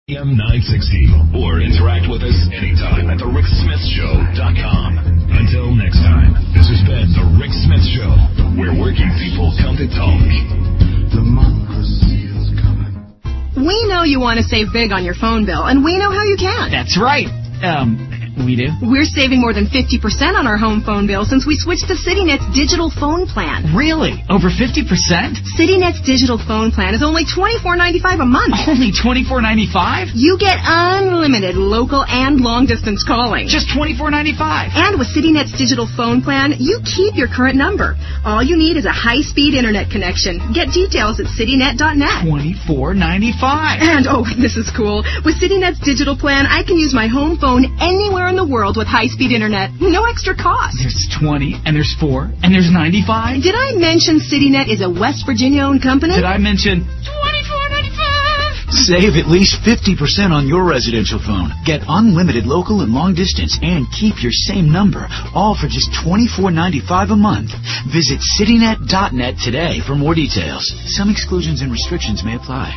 AM 960, or interact with us anytime at thericksmithshow.com. Until next time, this has been The Rick Smith Show, where working people come to talk. Democracy is coming. We know you want to save big on your phone bill, and we know how you can. That's right. We do? We're saving more than 50% on our home phone bill since we switched to CityNet's digital phone plan. Really? Over 50%? CityNet's digital phone plan is only $24.95 a month. Only $24.95? You get unlimited local and long-distance calling. Just $24.95? And with CityNet's digital phone plan, you keep your current number. All you need is a high-speed internet connection. Get details at citynet.net. $24.95. And, oh, this is cool. With CityNet's digital plan, I can use my home phone anywhere in the world with high-speed internet. No extra cost. There's 20, and there's 4, and there's 95. Did I mention CityNet is a West Virginia-owned company? Did I mention $24.95? Save at least 50% on your residential phone. Get unlimited local and long distance and keep your same number, all for just $24.95 a month. Visit citynet.net today for more details. Some exclusions and restrictions may apply.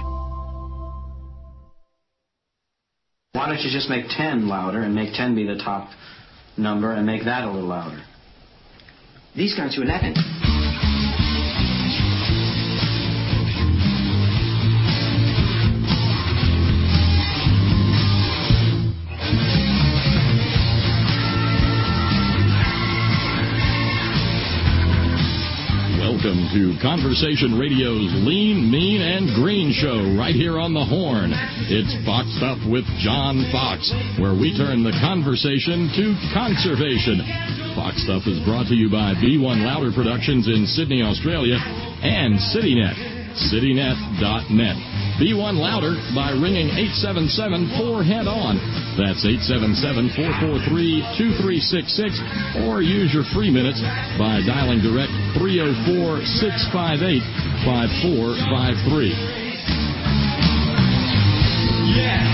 Why don't you just make 10 louder and make 10 be the top number and make that a little louder? These count to 11. Welcome to Conversation Radio's Lean, Mean, and Green show right here on the Horn. It's Foxed Up with John Fox, where we turn the conversation to conservation. Foxed Up is brought to you by B1 Louder Productions in Sydney, Australia, and CityNet, citynet.net. B1 Louder by ringing 877-4-HEAD-ON. That's 877-443-2366, or use your free minutes by dialing direct 304-658-5453. Yeah!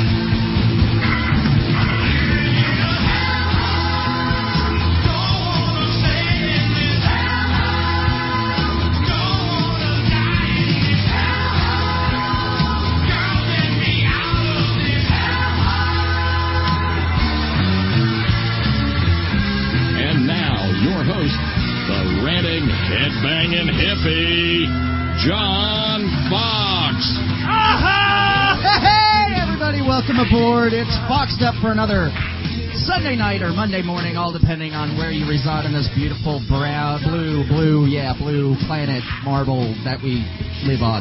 Headbanging hippie, John Fox. Hey, everybody, welcome aboard. It's Foxed Up for another Sunday night or Monday morning, all depending on where you reside on this beautiful blue planet marble that we live on.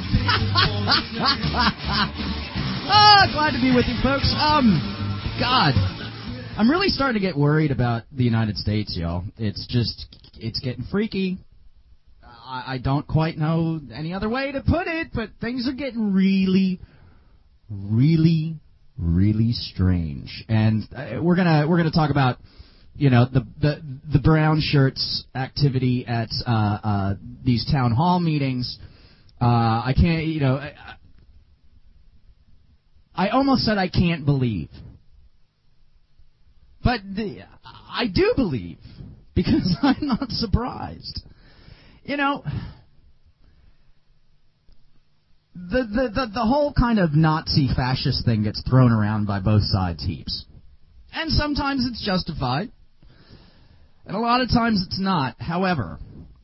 Glad to be with you, folks. God, I'm really starting to get worried about the United States, y'all. It's getting freaky. I don't quite know any other way to put it, but things are getting really, really, really strange. And we're gonna talk about, you know, the brown shirts activity at these town hall meetings. I can't, you know, I almost said I can't believe, but I do believe because I'm not surprised. You know, the whole kind of Nazi fascist thing gets thrown around by both sides heaps. And sometimes it's justified. And a lot of times it's not. However,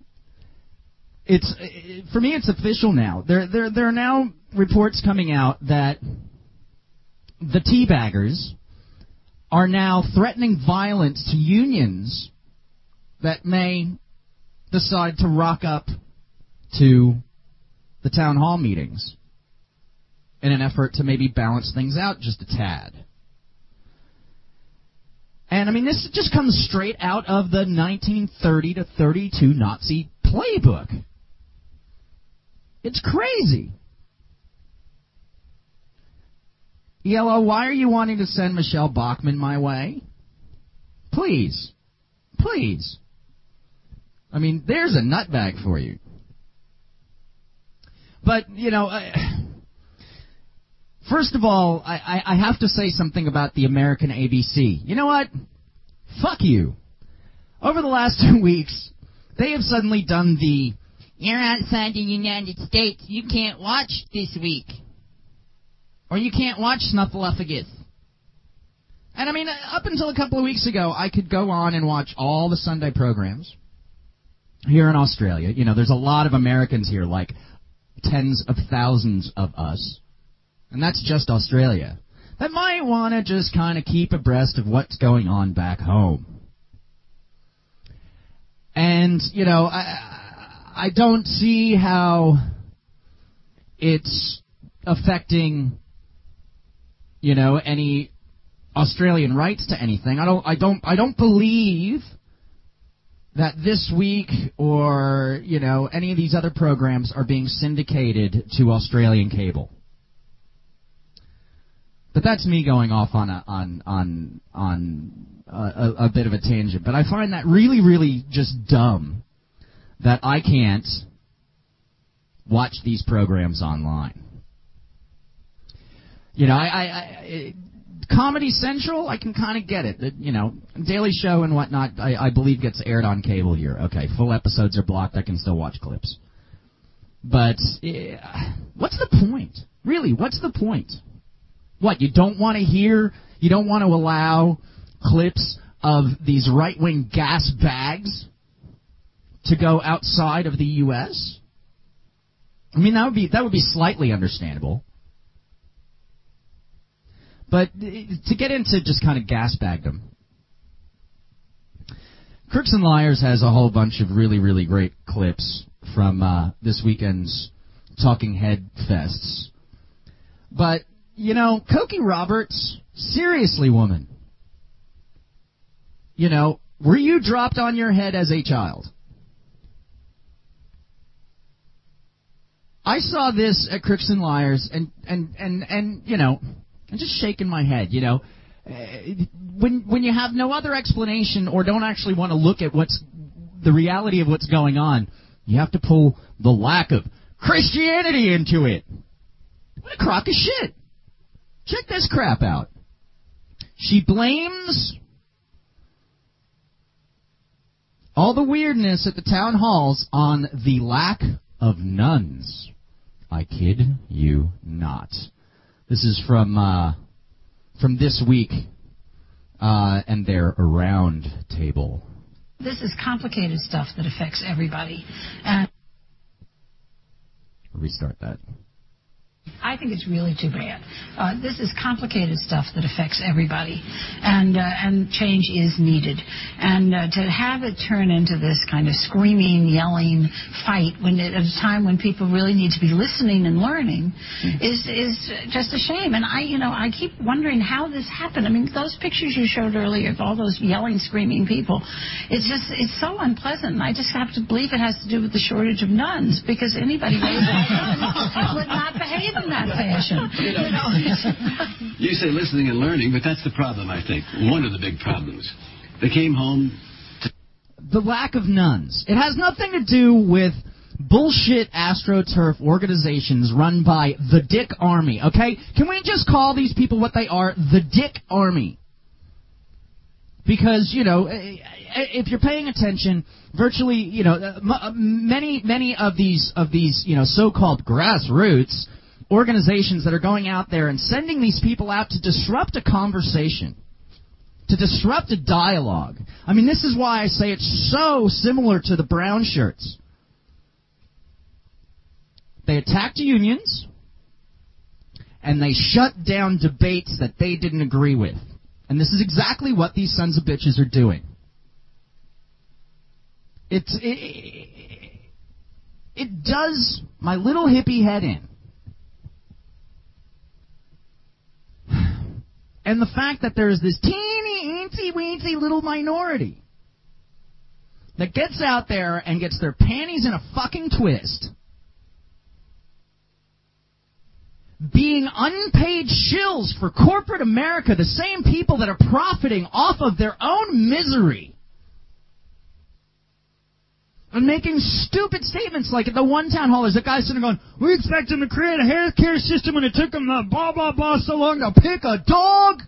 for me it's official now. There are now reports coming out that the teabaggers are now threatening violence to unions that may decide to rock up to the town hall meetings in an effort to maybe balance things out just a tad. And, I mean, this just comes straight out of the 1930 to 32 Nazi playbook. It's crazy. Yellow, why are you wanting to send Michelle Bachmann my way? Please. Please. I mean, there's a nutbag for you. But, you know, first of all, I have to say something about the American ABC. You know what? Fuck you. Over the last 2 weeks, they have suddenly done the, you're outside the United States, you can't watch this week. or you can't watch Snuffleupagus. And I mean, up until a couple of weeks ago, I could go on and watch all the Sunday programs here in Australia. You know, there's a lot of Americans here, like tens of thousands of us, and that's just Australia, that might want to just kind of keep abreast of what's going on back home. And, you know, I don't see how it's affecting, you know, any Australian rights to anything. I don't believe that This Week or, you know, any of these other programs are being syndicated to Australian cable. But that's me going off on a bit of a tangent. But I find that really, really just dumb that I can't watch these programs online. You know, I Comedy Central, I can kind of get it. You know, Daily Show and whatnot, I believe gets aired on cable here. Okay, full episodes are blocked. I can still watch clips. But what's the point? Really, what's the point? What, you don't want to hear, you don't want to allow clips of these right-wing gas bags to go outside of the U.S.? I mean, that would be slightly understandable. But to get into just kind of gasbagdom, Crooks and Liars has a whole bunch of really, really great clips from this weekend's Talking Head Fests. But, you know, Cokie Roberts, seriously, woman. You know, were you dropped on your head as a child? I saw this at Crooks and Liars, and you know, I'm just shaking my head, you know. When you have no other explanation or don't actually want to look at what's the reality of what's going on, you have to pull the lack of Christianity into it. What a crock of shit. Check this crap out. She blames all the weirdness at the town halls on the lack of nuns. I kid you not. This is from This Week and their round table. This is complicated stuff that affects everybody. Restart that. I think it's really too bad. This is complicated stuff that affects everybody, and change is needed. And to have it turn into this kind of screaming, yelling fight at a time when people really need to be listening and learning is just a shame. And I keep wondering how this happened. I mean, those pictures you showed earlier of all those yelling, screaming people, it's so unpleasant. And I just have to believe it has to do with the shortage of nuns, because anybody raised would not behave in that fashion. You say listening and learning, but that's the problem, I think. One of the big problems. They came home to... The lack of nuns. It has nothing to do with bullshit AstroTurf organizations run by the Dick Army, okay? Can we just call these people what they are? The Dick Army. Because, you know, if you're paying attention, virtually, you know, many of these, you know, so-called grassroots organizations that are going out there and sending these people out to disrupt a conversation, to disrupt a dialogue. I mean, this is why I say it's so similar to the brown shirts. They attacked unions, and they shut down debates that they didn't agree with. And this is exactly what these sons of bitches are doing. It does my little hippie head in. And the fact that there is this teeny, eensy-weensy little minority that gets out there and gets their panties in a fucking twist, being unpaid shills for corporate America, the same people that are profiting off of their own misery, and making stupid statements like at the one town hall, there's a guy sitting going, we expect him to create a health care system and it took him blah, blah, blah so long to pick a dog.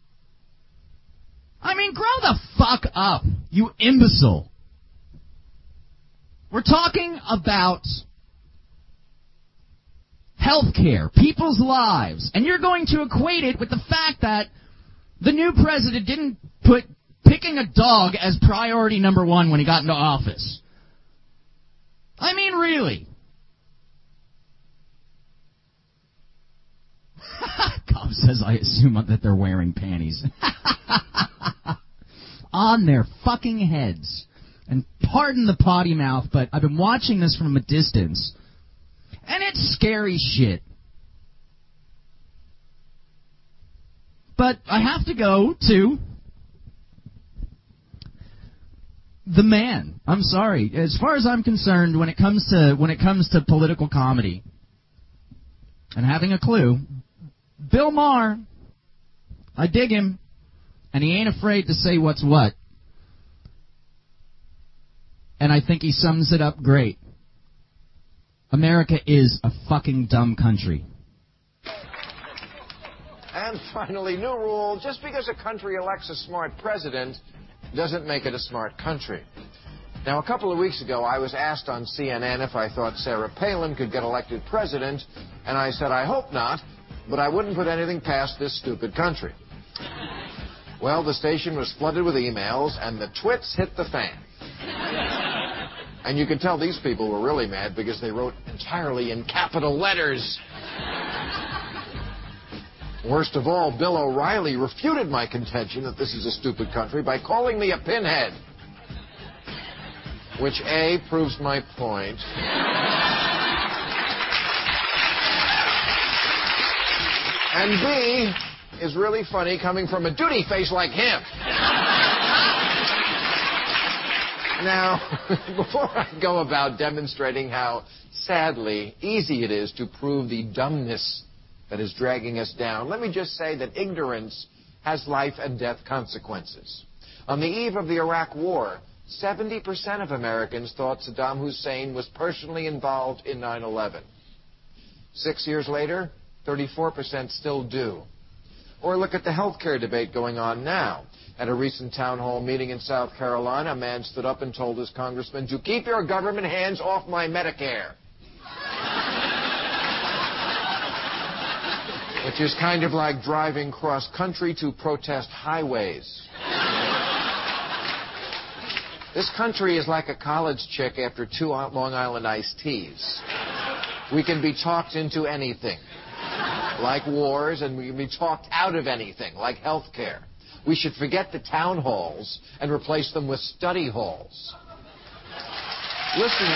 I mean, grow the fuck up, you imbecile. We're talking about health care, people's lives, and you're going to equate it with the fact that the new president didn't put picking a dog as priority number one when he got into office. I mean, really. Cobb says, I assume that they're wearing panties. On their fucking heads. And pardon the potty mouth, but I've been watching this from a distance, and it's scary shit. But I have to go to the man. I'm sorry. As far as I'm concerned, when it comes to political comedy and having a clue, Bill Maher, I dig him, and he ain't afraid to say what's what. And I think he sums it up great. America is a fucking dumb country. And finally, new rule, just because a country elects a smart president doesn't make it a smart country. Now, a couple of weeks ago, I was asked on CNN if I thought Sarah Palin could get elected president, and I said I hope not, but I wouldn't put anything past this stupid country. Well, the station was flooded with emails, and the twits hit the fan. And you could tell these people were really mad because they wrote entirely in capital letters. Worst of all, Bill O'Reilly refuted my contention that this is a stupid country by calling me a pinhead. Which, A, proves my point. And B, is really funny coming from a duty face like him. Now, before I go about demonstrating how, sadly, easy it is to prove the dumbness that is dragging us down, let me just say that ignorance has life and death consequences. On the eve of the Iraq War, 70% of Americans thought Saddam Hussein was personally involved in 9/11. 6 years later, 34% still do. Or look at the health care debate going on now. At a recent town hall meeting in South Carolina, a man stood up and told his congressman to keep your government hands off my Medicare. Which is kind of like driving cross-country to protest highways. This country is like a college chick after 2 Long Island iced teas. We can be talked into anything, like wars, and we can be talked out of anything, like health care. We should forget the town halls and replace them with study halls. Listen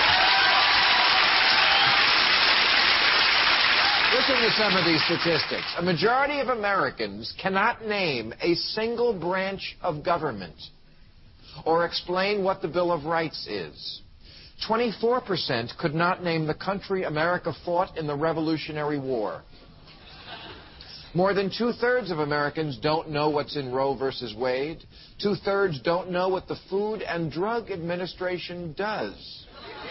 to some of these statistics. A majority of Americans cannot name a single branch of government or explain what the Bill of Rights is. 24% could not name the country America fought in the Revolutionary War. More than 2/3 of Americans don't know what's in Roe versus Wade. 2/3 don't know what the Food and Drug Administration does.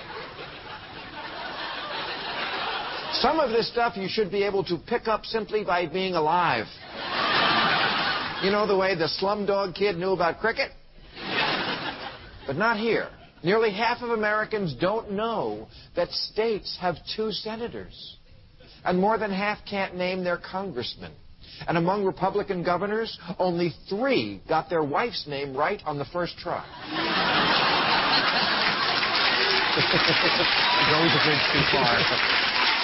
Some of this stuff you should be able to pick up simply by being alive. You know the way the Slumdog Kid knew about cricket? But not here. Nearly half of Americans don't know that states have 2 senators. And more than half can't name their congressman. And among Republican governors, only 3 got their wife's name right on the first try. Goes a bridge too far.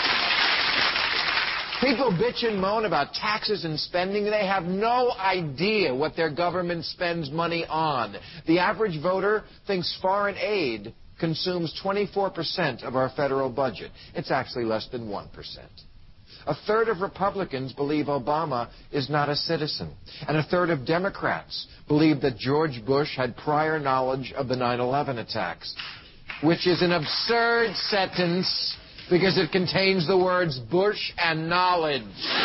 People bitch and moan about taxes and spending. They have no idea what their government spends money on. The average voter thinks foreign aid consumes 24% of our federal budget. It's actually less than 1%. 1/3 of Republicans believe Obama is not a citizen. And 1/3 of Democrats believe that George Bush had prior knowledge of the 9/11 attacks, which is an absurd sentence because it contains the words Bush and knowledge.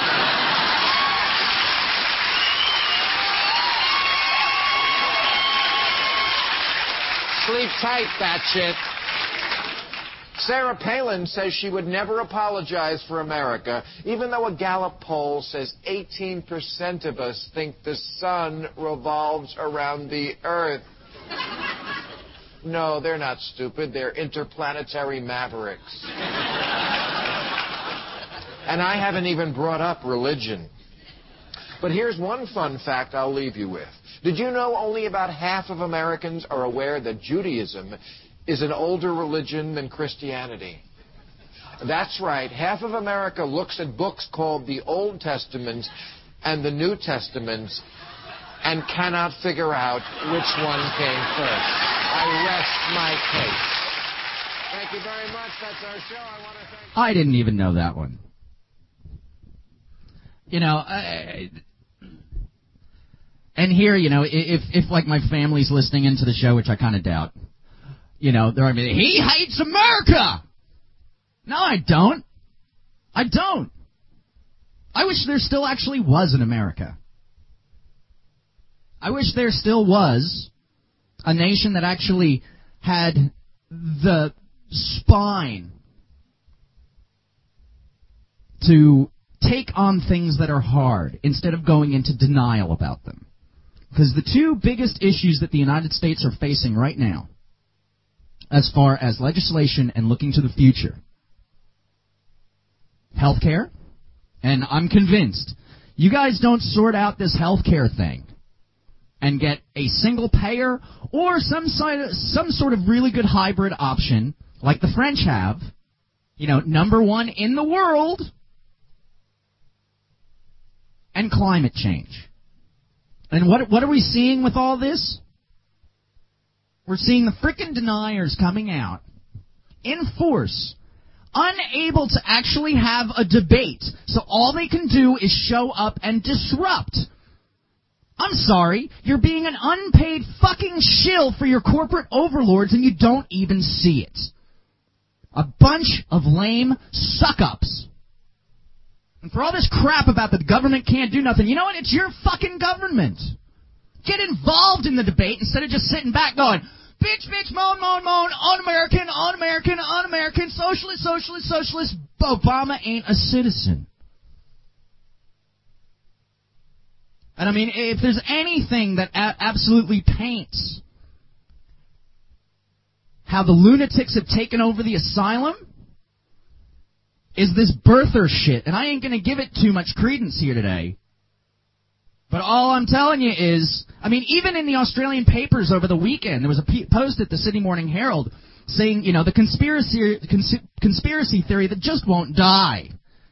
Sleep tight, batshit. Sarah Palin says she would never apologize for America, even though a Gallup poll says 18% of us think the sun revolves around the earth. No, they're not stupid. They're interplanetary mavericks. And I haven't even brought up religion. But here's one fun fact I'll leave you with. Did you know only about half of Americans are aware that Judaism is an older religion than Christianity? That's right. Half of America looks at books called the Old Testament and the New Testament and cannot figure out which one came first. I rest my case. Thank you very much. That's our show. I want to thank... I didn't even know that one. You know, and here, you know, if like my family's listening into the show, which I kind of doubt, you know, they're going to be, he hates America! No, I don't. I don't. I wish there still actually was an America. I wish there still was a nation that actually had the spine to take on things that are hard instead of going into denial about them. Because the two biggest issues that the United States are facing right now, as far as legislation and looking to the future, healthcare, and I'm convinced you guys don't sort out this healthcare thing and get a single payer or some sort of really good hybrid option like the French have, you know, #1 in the world, and climate change. And what are we seeing with all this? We're seeing the frickin' deniers coming out in force, unable to actually have a debate, so all they can do is show up and disrupt. I'm sorry, you're being an unpaid fucking shill for your corporate overlords and you don't even see it. A bunch of lame suck-ups. And for all this crap about the government can't do nothing, you know what? It's your fucking government. Get involved in the debate instead of just sitting back going, bitch, bitch, moan, moan, moan, un-American, un-American, un-American, socialist, socialist, socialist. Obama ain't a citizen. And I mean, if there's anything that absolutely paints how the lunatics have taken over the asylum, is this birther shit. And I ain't going to give it too much credence here today. But all I'm telling you is, I mean, even in the Australian papers over the weekend, there was a post at the Sydney Morning Herald saying, you know, the conspiracy theory that just won't die.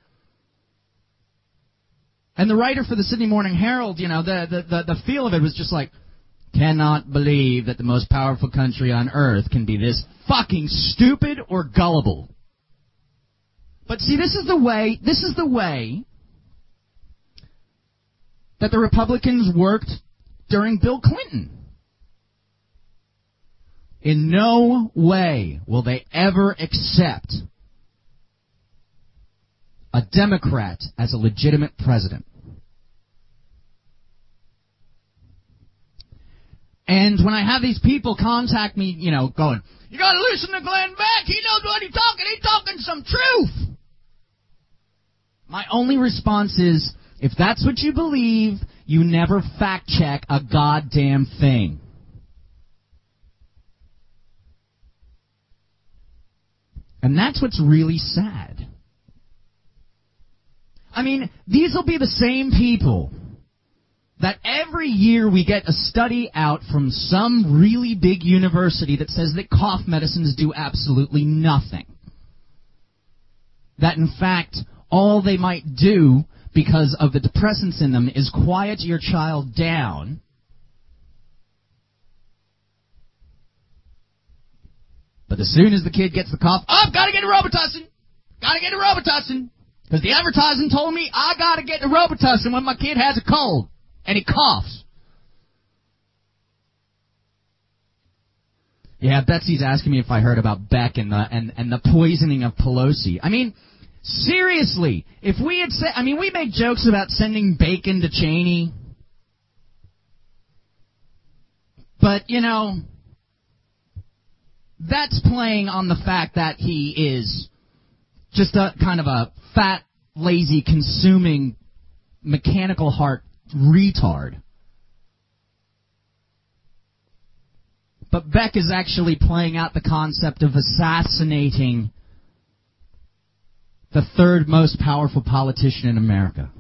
And the writer for the Sydney Morning Herald, you know, the feel of it was just like, cannot believe that the most powerful country on earth can be this fucking stupid or gullible. But see, this is the way that the Republicans worked during Bill Clinton. In no way will they ever accept a Democrat as a legitimate president. And when I have these people contact me, you know, going, you got to listen to Glenn Beck. He knows what he's talking. He's talking some truth. My only response is, if that's what you believe, you never fact-check a goddamn thing. And that's what's really sad. I mean, these will be the same people that every year we get a study out from some really big university that says that cough medicines do absolutely nothing. That, in fact, all they might do because of the depressants in them is quiet your child down. But as soon as the kid gets the cough, gotta get a Robitussin! Gotta get a Robitussin! Because the advertising told me I gotta get a Robitussin when my kid has a cold. And he coughs. Yeah, Betsy's asking me if I heard about Beck and the poisoning of Pelosi. I mean, seriously, if we had said, I mean, we make jokes about sending bacon to Cheney. But, you know, that's playing on the fact that he is just a kind of a fat, lazy, consuming, mechanical heart retard. But Beck is actually playing out the concept of assassinating the third most powerful politician in America.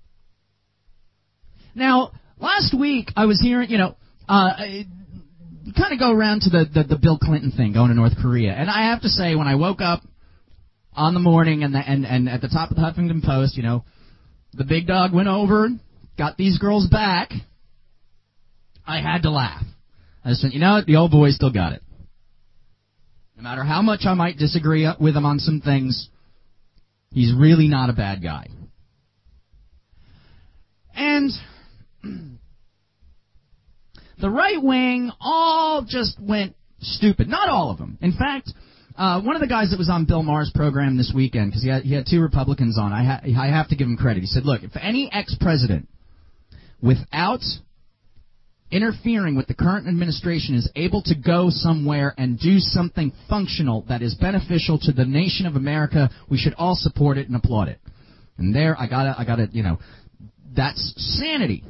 Now, last week I was hearing, kind of go around to the Bill Clinton thing going to North Korea. And I have to say, when I woke up on the morning and at the top of the Huffington Post, the big dog went over, got these girls back, I had to laugh. I just went, the old boy still got it. No matter how much I might disagree with him on some things, he's really not a bad guy. And the right wing all just went stupid. Not all of them. In fact, one of the guys that was on Bill Maher's program this weekend, because he had two Republicans on, I have to give him credit. He said, look, if any ex-president, without interfering with the current administration, is able to go somewhere and do something functional that is beneficial to the nation of America, we should all support it and applaud it. And there, I gotta, that's sanity.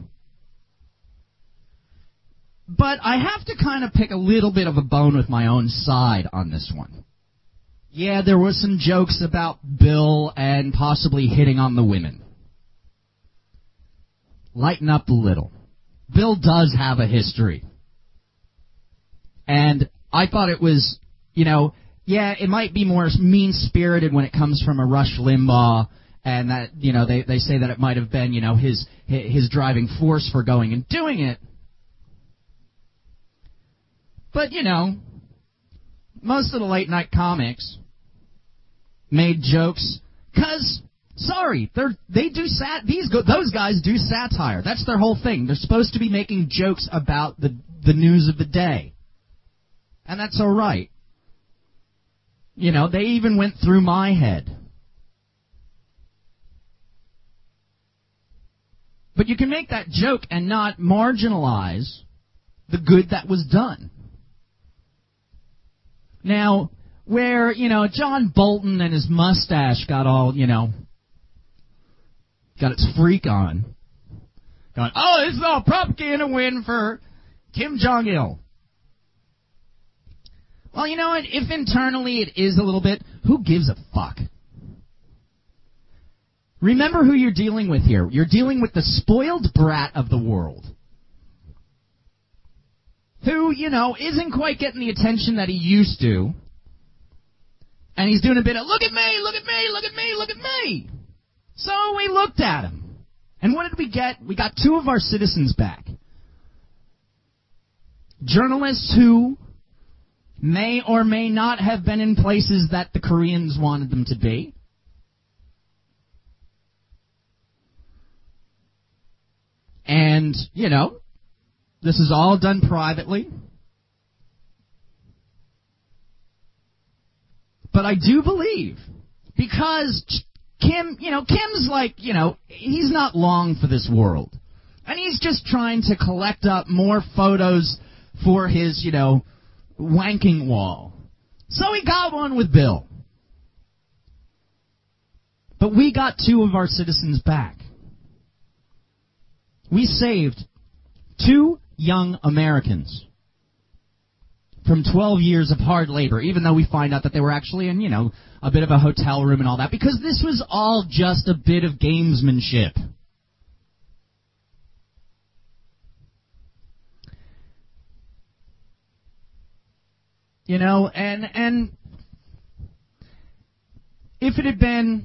But I have to kind of pick a little bit of a bone with my own side on this one. Yeah, there were some jokes about Bill and possibly hitting on the women. Lighten up a little. Bill does have a history. And I thought it was, it might be more mean-spirited when it comes from a Rush Limbaugh, and that, they say that it might have been, his driving force for going and doing it. But, most of the late-night comics made jokes because, sorry, those guys do satire. That's their whole thing. They're supposed to be making jokes about the news of the day. And that's all right. They even went through my head. But you can make that joke and not marginalize the good that was done. Now, where, John Bolton and his mustache got all, got its freak on. Going, this is all propaganda win for Kim Jong-il. Well, you know what? If internally it is a little bit, who gives a fuck? Remember who you're dealing with here. You're dealing with the spoiled brat of the world. Who, isn't quite getting the attention that he used to. And he's doing a bit of, look at me, look at me, look at me, look at me. So we looked at him. And what did we get? We got two of our citizens back. Journalists who may or may not have been in places that the Koreans wanted them to be. And, this is all done privately. But I do believe, because Kim, Kim's like, he's not long for this world. And he's just trying to collect up more photos for his, wanking wall. So he got one with Bill. But we got two of our citizens back. We saved 2 young Americans from 12 years of hard labor, even though we find out that they were actually in, a bit of a hotel room and all that, because this was all just a bit of gamesmanship. And if it had been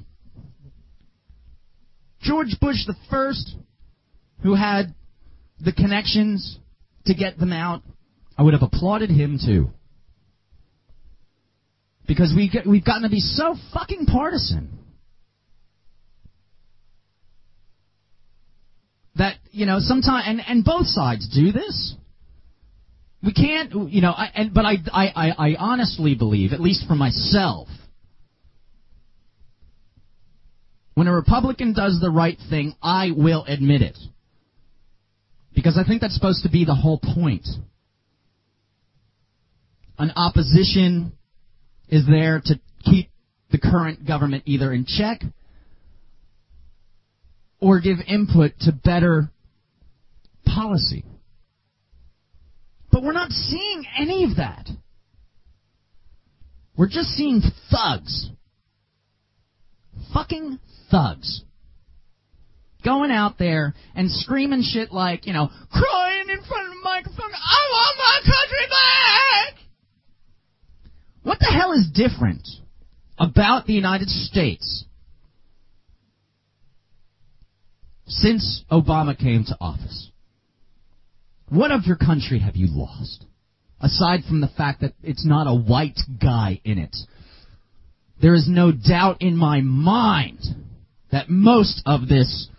George Bush the First who had the connections to get them out, I would have applauded him too. Because we've gotten to be so fucking partisan that, sometimes, and both sides do this. We can't, but I honestly believe, at least for myself, when a Republican does the right thing, I will admit it. Because I think that's supposed to be the whole point. An opposition is there to keep the current government either in check or give input to better policy. But we're not seeing any of that. We're just seeing thugs. fucking thugs going out there and screaming shit like, crying in front of the microphone, I want my country back! What the hell is different about the United States since Obama came to office? What of your country have you lost? Aside from the fact that it's not a white guy in it. There is no doubt in my mind that most of this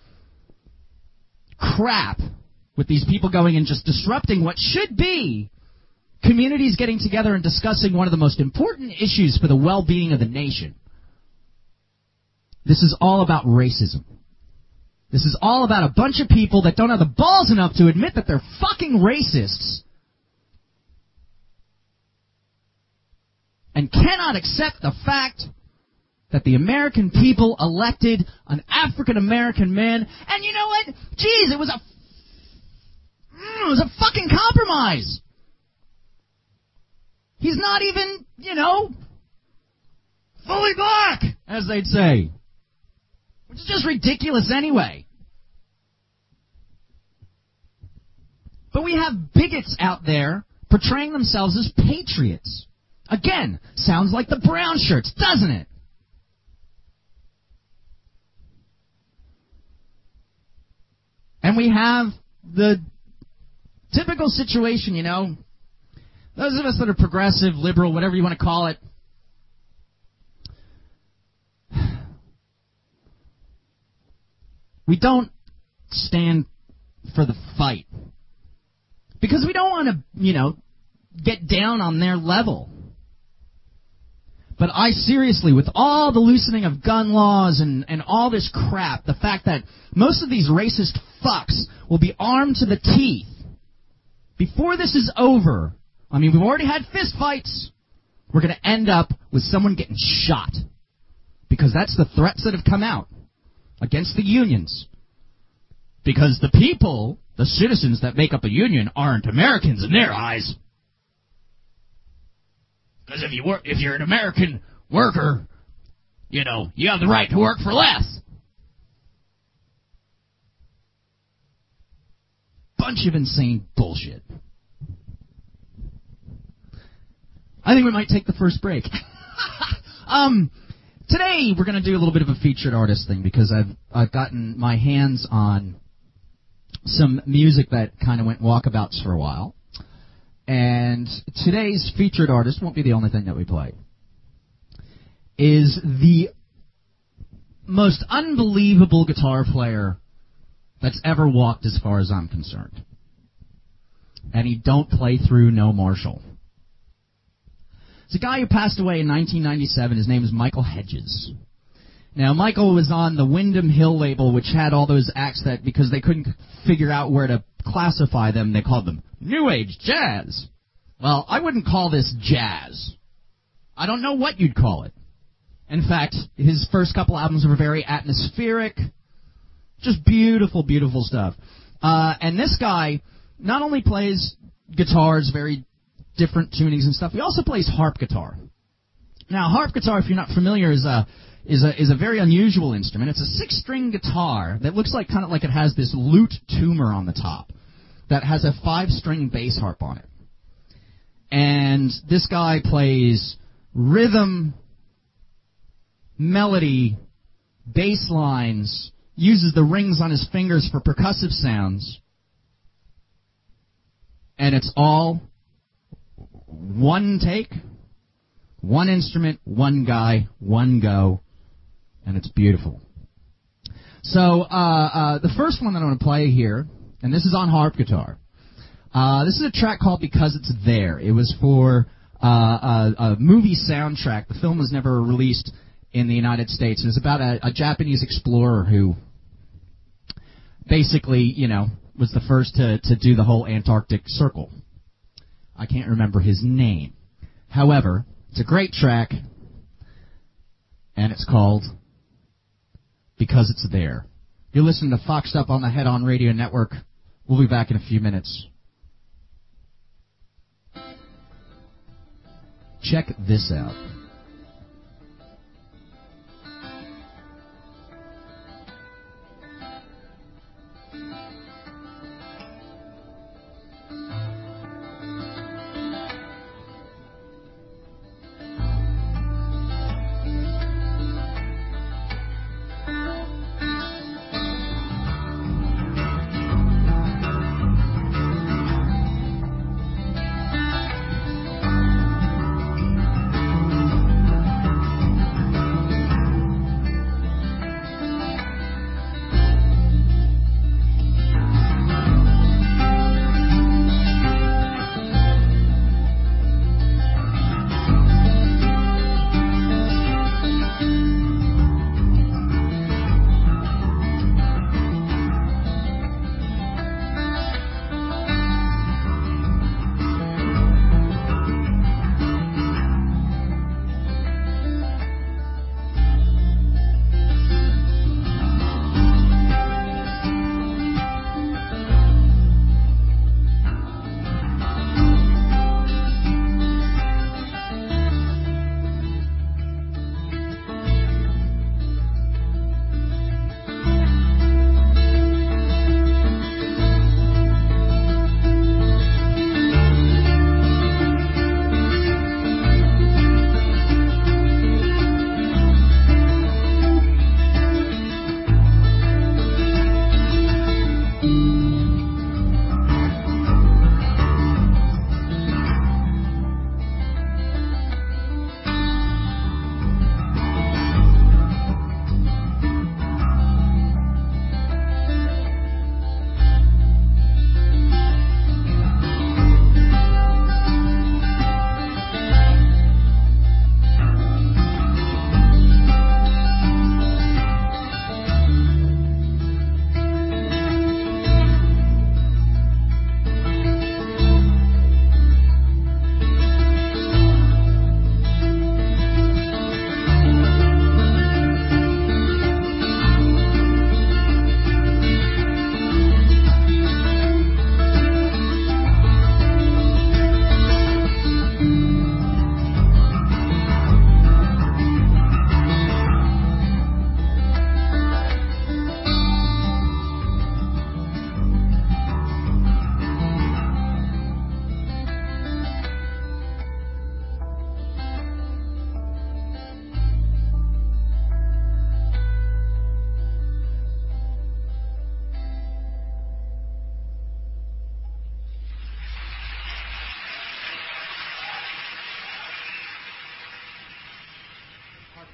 crap with these people going and just disrupting what should be communities getting together and discussing one of the most important issues for the well-being of the nation. This is all about racism. This is all about a bunch of people that don't have the balls enough to admit that they're fucking racists and cannot accept the fact that the American people elected an African-American man, and you know what? Geez, it was a fucking compromise. He's not even, fully black, as they'd say. Which is just ridiculous anyway. But we have bigots out there portraying themselves as patriots. Again, sounds like the brown shirts, doesn't it? And we have the typical situation, those of us that are progressive, liberal, whatever you want to call it, we don't stand for the fight. Because we don't want to, get down on their level. But I seriously, with all the loosening of gun laws and all this crap, the fact that most of these racist fucks will be armed to the teeth before this is over. I mean, we've already had fist fights. We're going to end up with someone getting shot. Because that's the threats that have come out against the unions. Because the people, the citizens that make up a union, aren't Americans in their eyes. Because if you're an American worker, you have the right to work for less. Bunch of insane bullshit. I think we might take the first break. Today we're going to do a little bit of a featured artist thing because I've gotten my hands on some music that kind of went walkabouts for a while. And today's featured artist won't be the only thing that we play. Is the most unbelievable guitar player that's ever walked as far as I'm concerned. And he don't play through no Marshall. It's a guy who passed away in 1997. His name is Michael Hedges. Now, Michael was on the Windham Hill label, which had all those acts that, because they couldn't figure out where to classify them, they called them New Age Jazz. Well, I wouldn't call this jazz. I don't know what you'd call it. In fact, his first couple albums were very atmospheric, just beautiful, beautiful stuff. And this guy not only plays guitars, very different tunings and stuff, he also plays harp guitar. Now, harp guitar, if you're not familiar, is a very unusual instrument. It's a 6-string guitar that looks like kind of like it has this lute tumor on the top that has a 5-string bass harp on it. And this guy plays rhythm, melody, bass lines, uses the rings on his fingers for percussive sounds. And it's all one take, one instrument, one guy, one go, and it's beautiful. So the first one that I'm going to play here, and this is on harp guitar. This is a track called Because It's There. It was for a movie soundtrack. The film was never released in the United States. It was about a Japanese explorer who basically, was the first to do the whole Antarctic Circle. I can't remember his name. However, it's a great track, and it's called Because It's There. You're listening to Foxed Up on the Head On Radio Network. We'll be back in a few minutes. Check this out.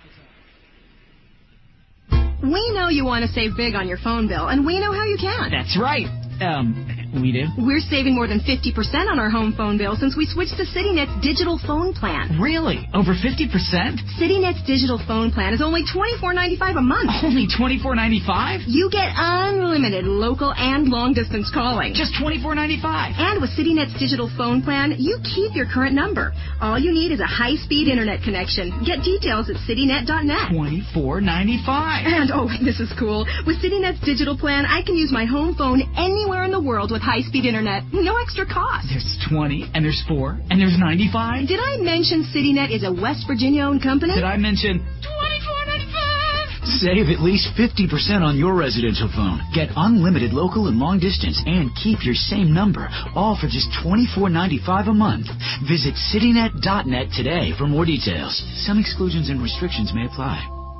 We know you want to save big on your phone bill, and we know how you can. That's right. We do. We're saving more than 50% on our home phone bill since we switched to CityNet's digital phone plan. Really? Over 50%? CityNet's digital phone plan is only $24.95 a month. Only $24.95? You get unlimited local and long-distance calling. Just $24.95. And with CityNet's digital phone plan, you keep your current number. All you need is a high-speed internet connection. Get details at citynet.net. $24.95. And, oh, this is cool. With CityNet's digital plan, I can use my home phone anywhere in the world with high-speed internet. No extra cost. There's 20, and there's 4, and there's 95. Did I mention CityNet is a West Virginia-owned company? Did I mention $24.95? Save at least 50% on your residential phone. Get unlimited local and long distance and keep your same number, all for just $24.95 a month. Visit citynet.net today for more details. Some exclusions and restrictions may apply.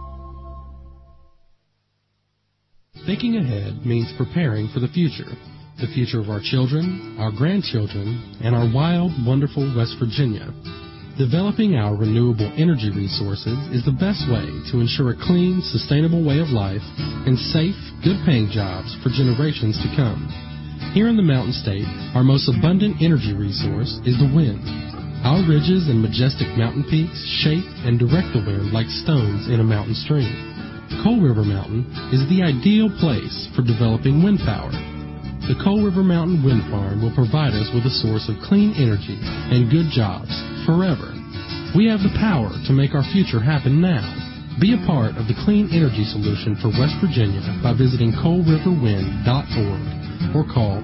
Thinking ahead means preparing for the future of our children, our grandchildren, and our wild, wonderful West Virginia. Developing our renewable energy resources is the best way to ensure a clean, sustainable way of life and safe, good-paying jobs for generations to come. Here in the Mountain State, our most abundant energy resource is the wind. Our ridges and majestic mountain peaks shape and direct the wind like stones in a mountain stream. Coal River Mountain is the ideal place for developing wind power. The Coal River Mountain Wind Farm will provide us with a source of clean energy and good jobs forever. We have the power to make our future happen now. Be a part of the clean energy solution for West Virginia by visiting coalriverwind.org or call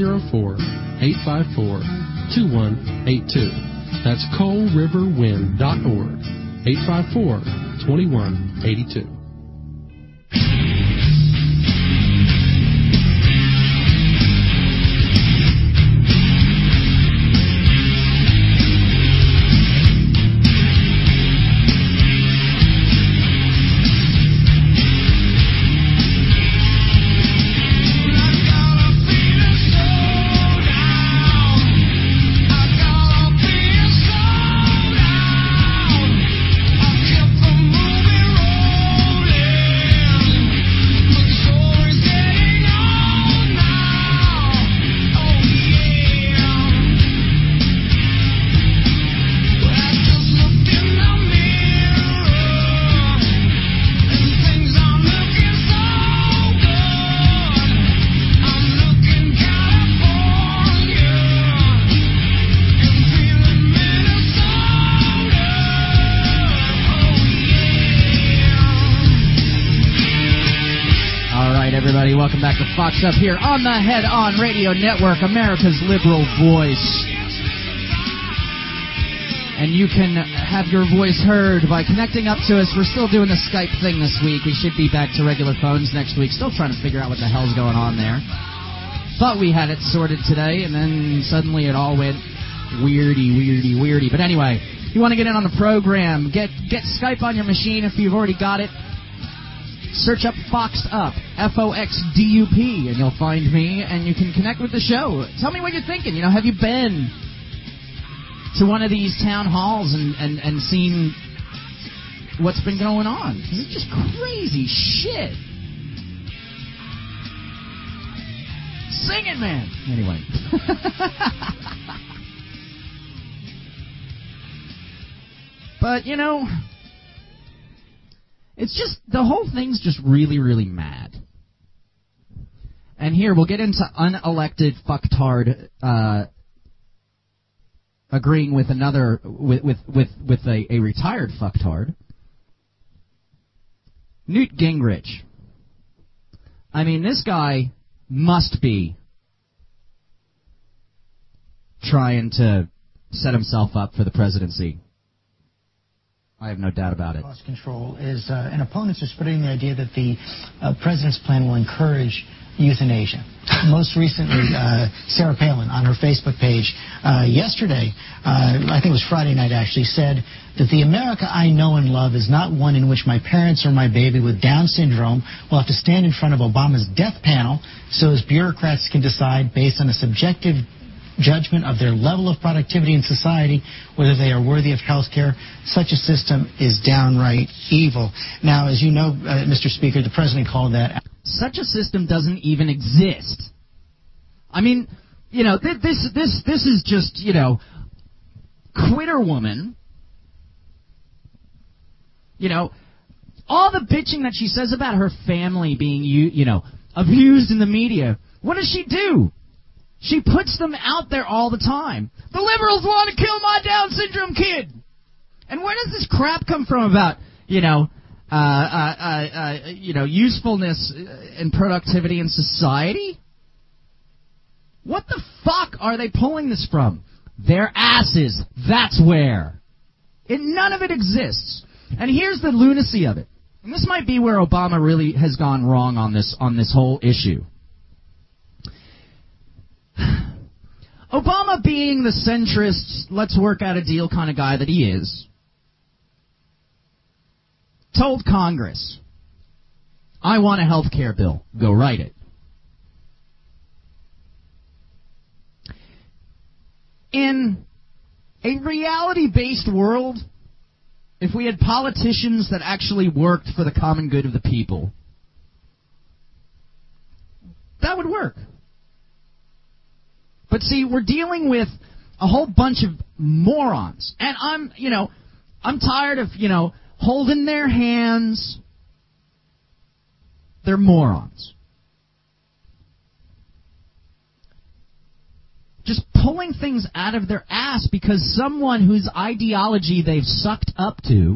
304-854-2182. That's coalriverwind.org, 854-2182. Welcome back to Fox Up here on the Head On Radio Network, America's liberal voice. And you can have your voice heard by connecting up to us. We're still doing the Skype thing this week. We should be back to regular phones next week. Still trying to figure out what the hell's going on there. Thought we had it sorted today, and then suddenly it all went weirdy. But anyway, if you want to get in on the program, get Skype on your machine if you've already got it. Search up Foxed Up, F-O-X-D-U-P, and you'll find me, and you can connect with the show. Tell me what you're thinking. You know, have you been to one of these town halls and seen what's been going on? Because it's just crazy shit. Sing it, man. Anyway. But, you know, it's just, the whole thing's just really mad. And here, we'll get into unelected fucktard agreeing with another, with a retired fucktard. Newt Gingrich. I mean, this guy must be trying to set himself up for the presidency. I have no doubt about it. Cost control is, and opponents are spreading the idea that the president's plan will encourage euthanasia. Most recently, Sarah Palin on her Facebook page yesterday, I think it was Friday night actually, said that the America I know and love is not one in which my parents or my baby with Down syndrome will have to stand in front of Obama's death panel so his bureaucrats can decide based on a subjective judgment of their level of productivity in society, whether they are worthy of health care. Such a system is downright evil. Now, as you know, Mr. Speaker, the President called that... Such a system doesn't even exist. I mean, you know, this is just, you know, quitter woman. You know, all the bitching that she says about her family being, you know, abused in the media. What does she do? She puts them out there all the time. The liberals want to kill my Down syndrome kid. And where does this crap come from about, you know, usefulness and productivity in society? What the fuck are they pulling this from? Their asses. That's where. None of it exists. And here's the lunacy of it. And this might be where Obama really has gone wrong on this whole issue. Obama, being the centrist, let's work out a deal kind of guy that he is, told Congress, I want a health care bill. Go write it. In a reality-based world, if we had politicians that actually worked for the common good of the people, that would work. But see, we're dealing with a whole bunch of morons. And I'm tired of, holding their hands. They're morons. Just pulling things out of their ass because someone whose ideology they've sucked up to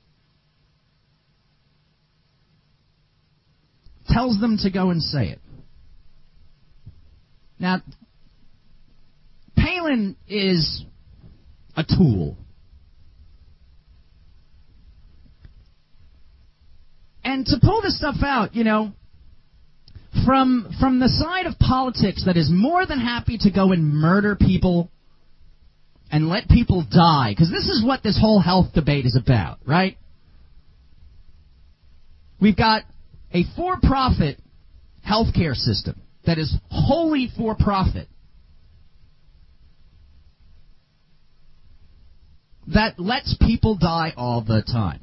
tells them to go and say it. Now, Palin is a tool. And to pull this stuff out, from the side of politics that is more than happy to go and murder people and let people die, because this is what this whole health debate is about, right? We've got a for-profit healthcare system that is wholly for-profit, that lets people die all the time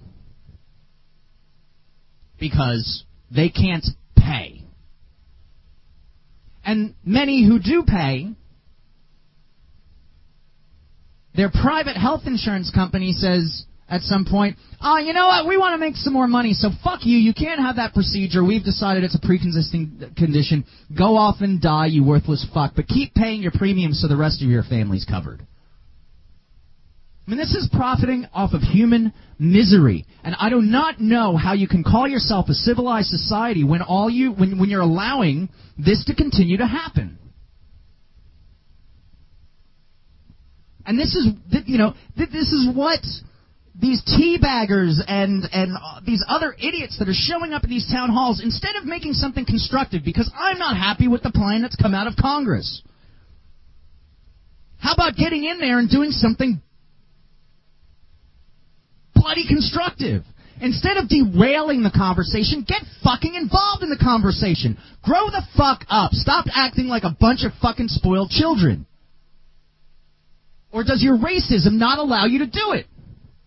because they can't pay. And many who do pay, their private health insurance company says at some point, you know what, we want to make some more money, so fuck you, you can't have that procedure, we've decided it's a pre-existing condition, go off and die, you worthless fuck, but keep paying your premiums so the rest of your family's covered. I mean, this is profiting off of human misery, and I do not know how you can call yourself a civilized society when when you're allowing this to continue to happen. And this is, this is what these teabaggers and these other idiots that are showing up at these town halls, instead of making something constructive, because I'm not happy with the plan that's come out of Congress. How about getting in there and doing something bloody constructive? Instead of derailing the conversation, get fucking involved in the conversation. Grow the fuck up. Stop acting like a bunch of fucking spoiled children. Or does your racism not allow you to do it?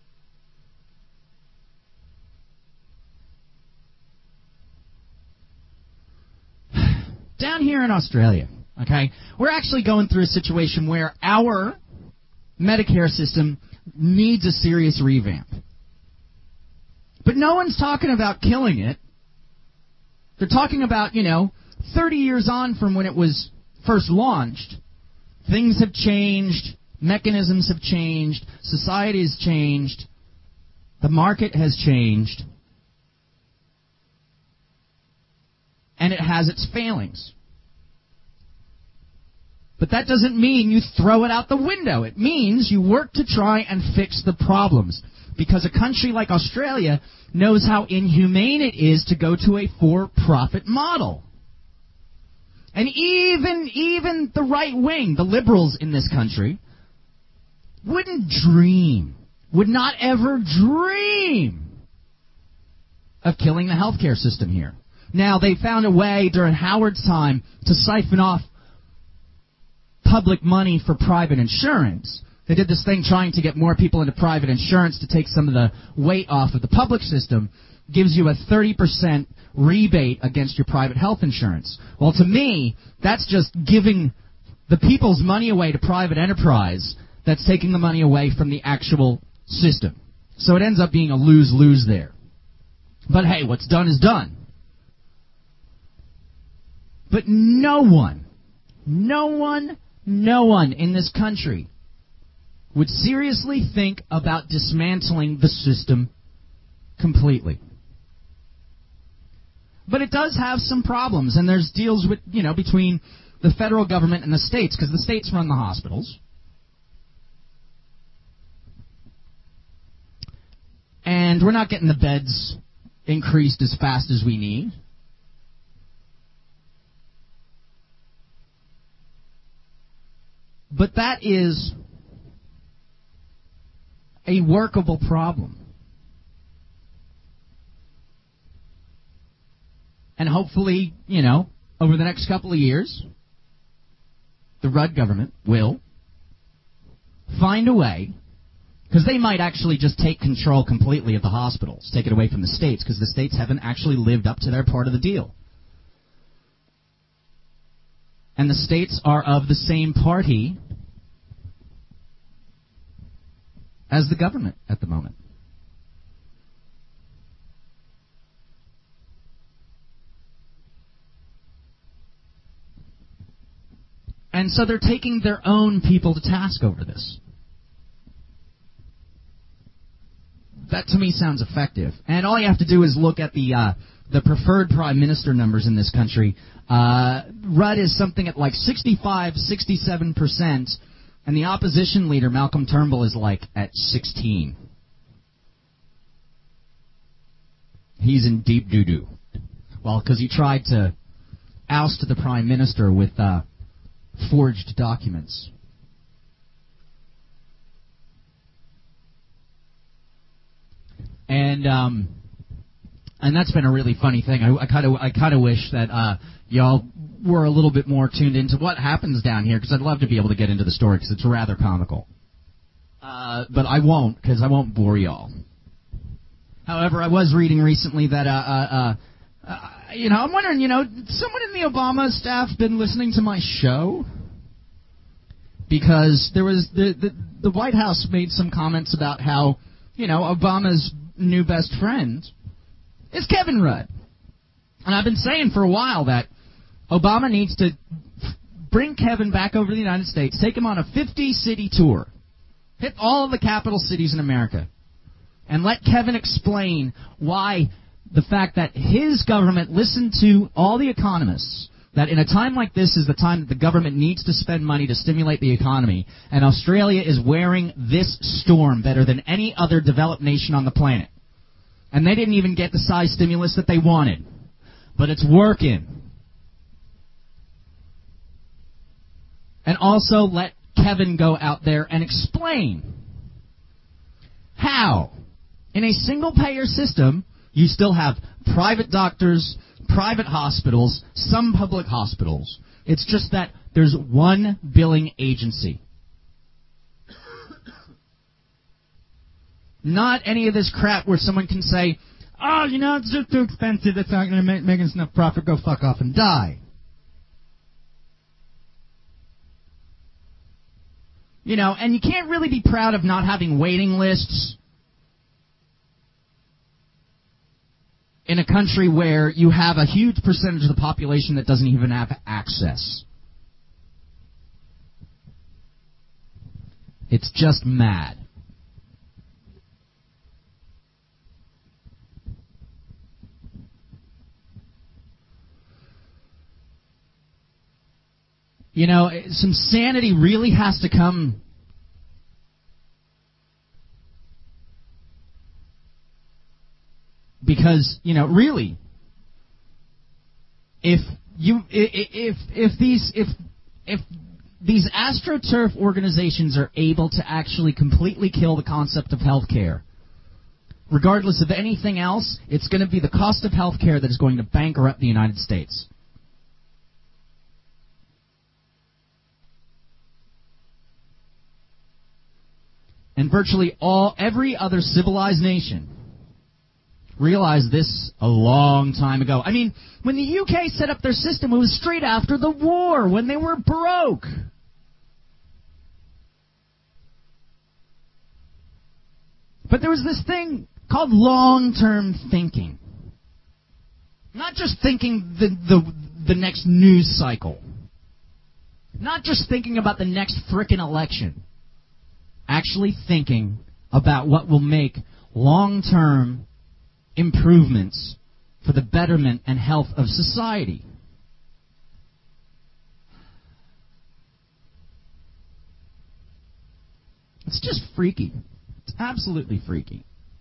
Down here in Australia, okay, we're actually going through a situation where our Medicare system needs a serious revamp. But no one's talking about killing it. They're talking about, 30 years on from when it was first launched, things have changed, mechanisms have changed, society has changed, the market has changed, and it has its failings. But that doesn't mean you throw it out the window. It means you work to try and fix the problems. Because a country like Australia knows how inhumane it is to go to a for-profit model. And even the right wing, the liberals in this country, would not ever dream of killing the healthcare system here. Now, they found a way during Howard's time to siphon off public money for private insurance. They did this thing trying to get more people into private insurance to take some of the weight off of the public system. Gives you a 30% rebate against your private health insurance. Well, to me, that's just giving the people's money away to private enterprise that's taking the money away from the actual system. So it ends up being a lose-lose there. But hey, what's done is done. But no one in this country would seriously think about dismantling the system completely. But it does have some problems, and there's deals with, between the federal government and the states, because the states run the hospitals. And we're not getting the beds increased as fast as we need. But that is a workable problem. And hopefully, over the next couple of years, the Rudd government will find a way, because they might actually just take control completely of the hospitals, take it away from the states, because the states haven't actually lived up to their part of the deal. And the states are of the same party as the government at the moment. And so they're taking their own people to task over this. That, to me, sounds effective. And all you have to do is look at the preferred prime minister numbers in this country. Rudd is something at like 65, 67%, and the opposition leader, Malcolm Turnbull, is like at 16. He's in deep doo-doo. Well, because he tried to oust the prime minister with forged documents. And that's been a really funny thing. I kind of wish that y'all were a little bit more tuned into what happens down here, because I'd love to be able to get into the story, because it's rather comical. But I won't, because I won't bore y'all. However, I was reading recently that I'm wondering, someone in the Obama staff been listening to my show? Because there was the White House made some comments about how, Obama's new best friend is Kevin Rudd. And I've been saying for a while that Obama needs to bring Kevin back over to the United States, take him on a 50-city tour, hit all of the capital cities in America, and let Kevin explain why the fact that his government listened to all the economists, that in a time like this is the time that the government needs to spend money to stimulate the economy, and Australia is wearing this storm better than any other developed nation on the planet. And they didn't even get the size stimulus that they wanted. But it's working. And also let Kevin go out there and explain how, in a single-payer system, you still have private doctors, private hospitals, some public hospitals. It's just that there's one billing agency. Not any of this crap where someone can say, it's just too expensive, it's not going to make us enough profit, go fuck off and die. And you can't really be proud of not having waiting lists in a country where you have a huge percentage of the population that doesn't even have access. It's just mad. Some sanity really has to come because, really, if these AstroTurf organizations are able to actually completely kill the concept of healthcare, regardless of anything else, it's going to be the cost of healthcare that is going to bankrupt the United States. and virtually every other civilized nation realized this a long time ago. I mean, when the UK set up their system, it was straight after the war, when they were broke. But there was this thing called long-term thinking. Not just thinking the next news cycle. Not just thinking about the next frickin' election. Actually thinking about what will make long-term improvements for the betterment and health of society. It's just freaky. It's absolutely freaky.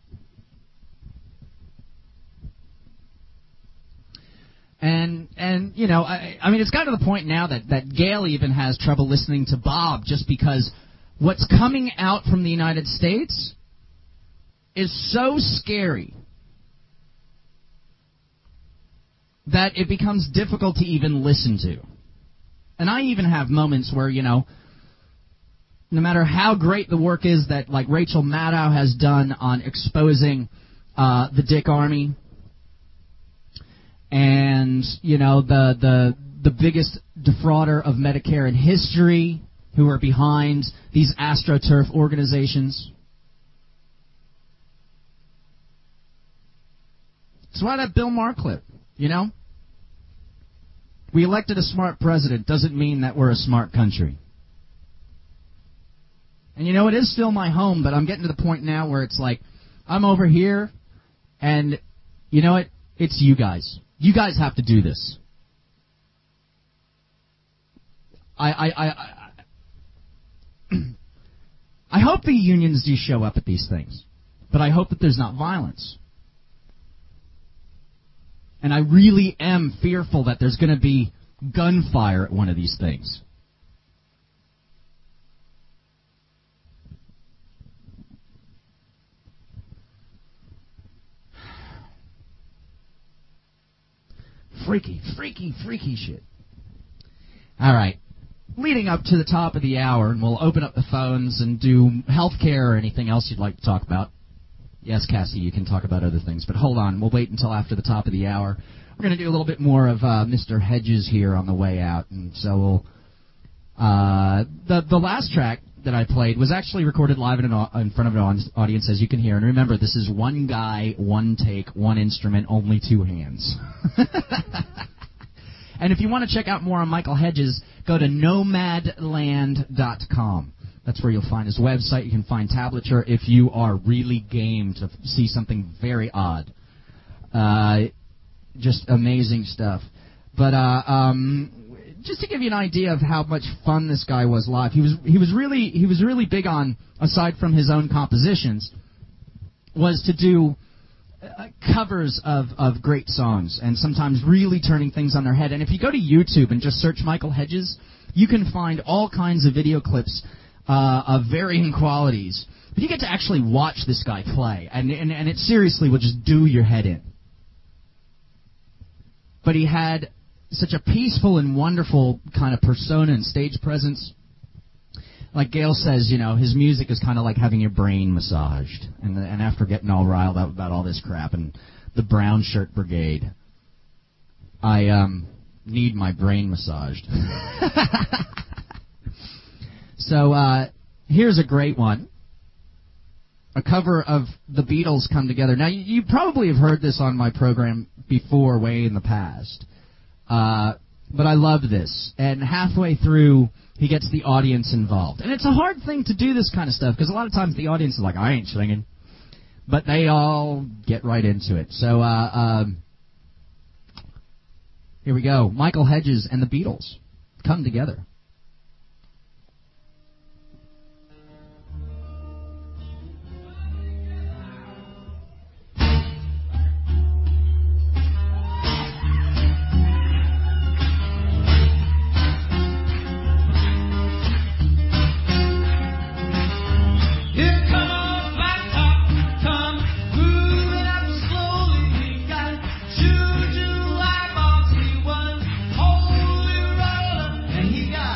And you know, I mean, it's gotten to the point now that Gail even has trouble listening to Bob just because what's coming out from the United States is so scary that it becomes difficult to even listen to. And I even have moments where, you know, no matter how great the work is that, like, Rachel Maddow has done on exposing the Dick Army and, you know, the biggest defrauder of Medicare in history, who are behind these AstroTurf organizations. That's why that Bill Maher clip, you know? We elected a smart president doesn't mean that we're a smart country. And you know, it is still my home, but I'm getting to the point now where it's like, I'm over here, and you know what? It's you guys. You guys have to do this. I hope the unions do show up at these things, but I hope that there's not violence. And I really am fearful that there's going to be gunfire at one of these things. Freaky, freaky, freaky shit. All right. Leading up to the top of the hour, and we'll open up the phones and do healthcare or anything else you'd like to talk about. Yes, Cassie, you can talk about other things, but hold on. We'll wait until after the top of the hour. We're going to do a little bit more of Mr. Hedges here on the way out, and so we'll... The last track that I played was actually recorded live in front of an audience, as you can hear. And remember, this is one guy, one take, one instrument, only two hands. And if you want to check out more on Michael Hedges, go to nomadland.com. That's where you'll find his website. You can find tablature if you are really game to see something very odd. Just amazing stuff. But just to give you an idea of how much fun this guy was live, he was really big on, aside from his own compositions, was to do covers of great songs, and sometimes really turning things on their head. And if you go to YouTube and just search Michael Hedges, you can find all kinds of video clips of varying qualities. But you get to actually watch this guy play, and it seriously will just do your head in. But he had such a peaceful and wonderful kind of persona and stage presence. Like Gail says, you know, his music is kind of like having your brain massaged. And after getting all riled up about all this crap and the brown shirt brigade, I need my brain massaged. So here's a great one. A cover of The Beatles' Come Together. Now, you probably have heard this on my program before, way in the past. But I love this. And halfway through, he gets the audience involved. And it's a hard thing to do this kind of stuff, because a lot of times the audience is like, I ain't singing. But they all get right into it. So here we go. Michael Hedges and the Beatles Come Together. He got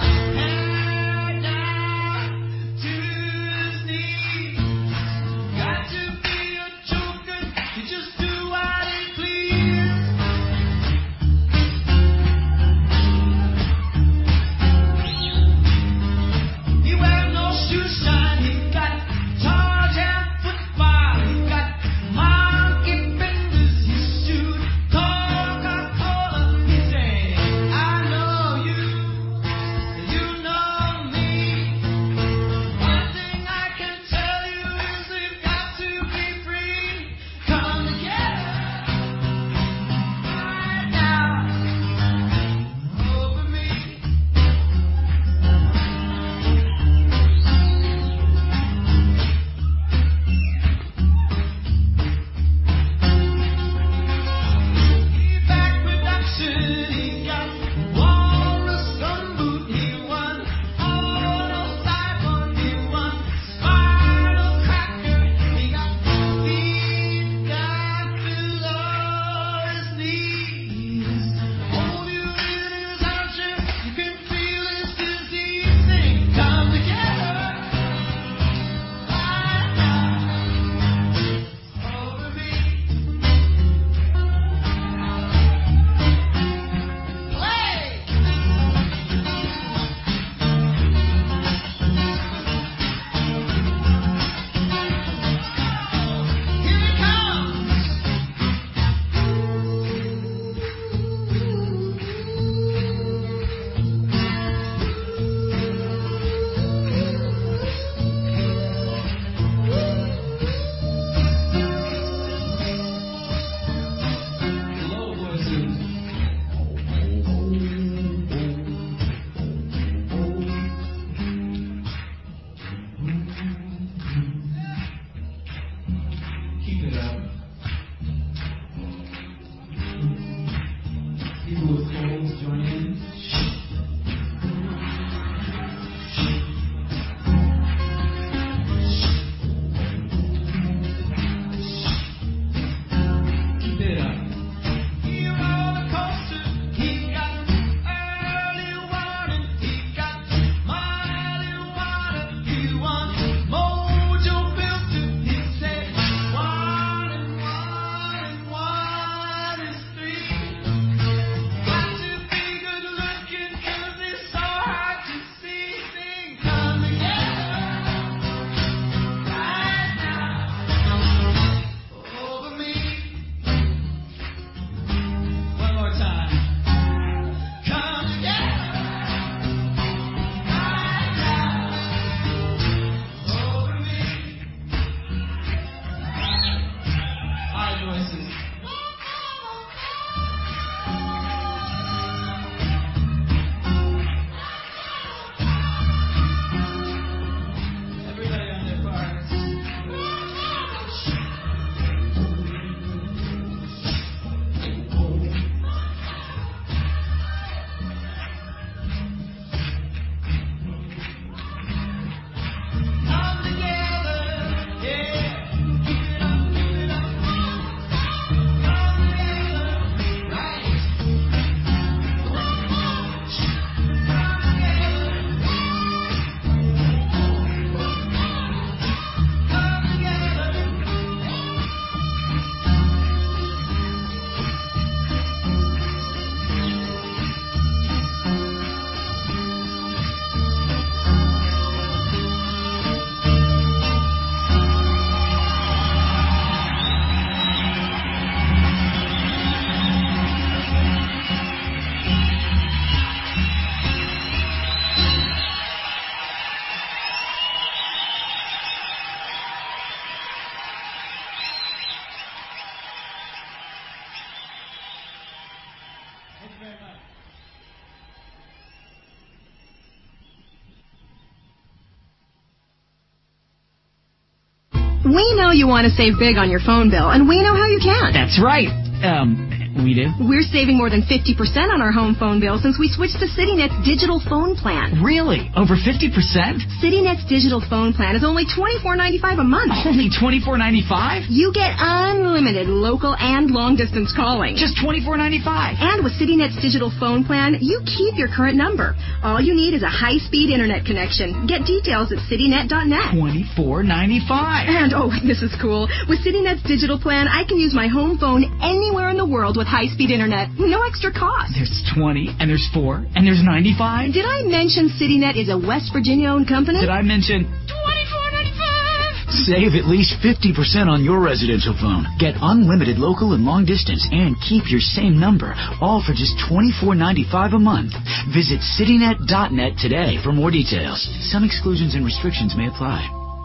We know you want to save big on your phone bill, and we know how you can. That's right. We do? We're saving more than 50% on our home phone bill since we switched to CityNet's digital phone plan. Really? Over 50%? CityNet's digital phone plan is only $24.95 a month. Only $24.95? You get unlimited local and long-distance calling. Just $24.95. And with CityNet's digital phone plan, you keep your current number. All you need is a high-speed internet connection. Get details at citynet.net. $24.95. And, oh, this is cool. With CityNet's digital plan, I can use my home phone anywhere in the world with high-speed internet. No extra cost. There's 20, and there's 4, and there's 95. Did I mention CityNet is a West Virginia-owned company? Did I mention $24.95? Save at least 50% on your residential phone. Get unlimited local and long distance and keep your same number, all for just $24.95 a month. Visit citynet.net today for more details. Some exclusions and restrictions may apply.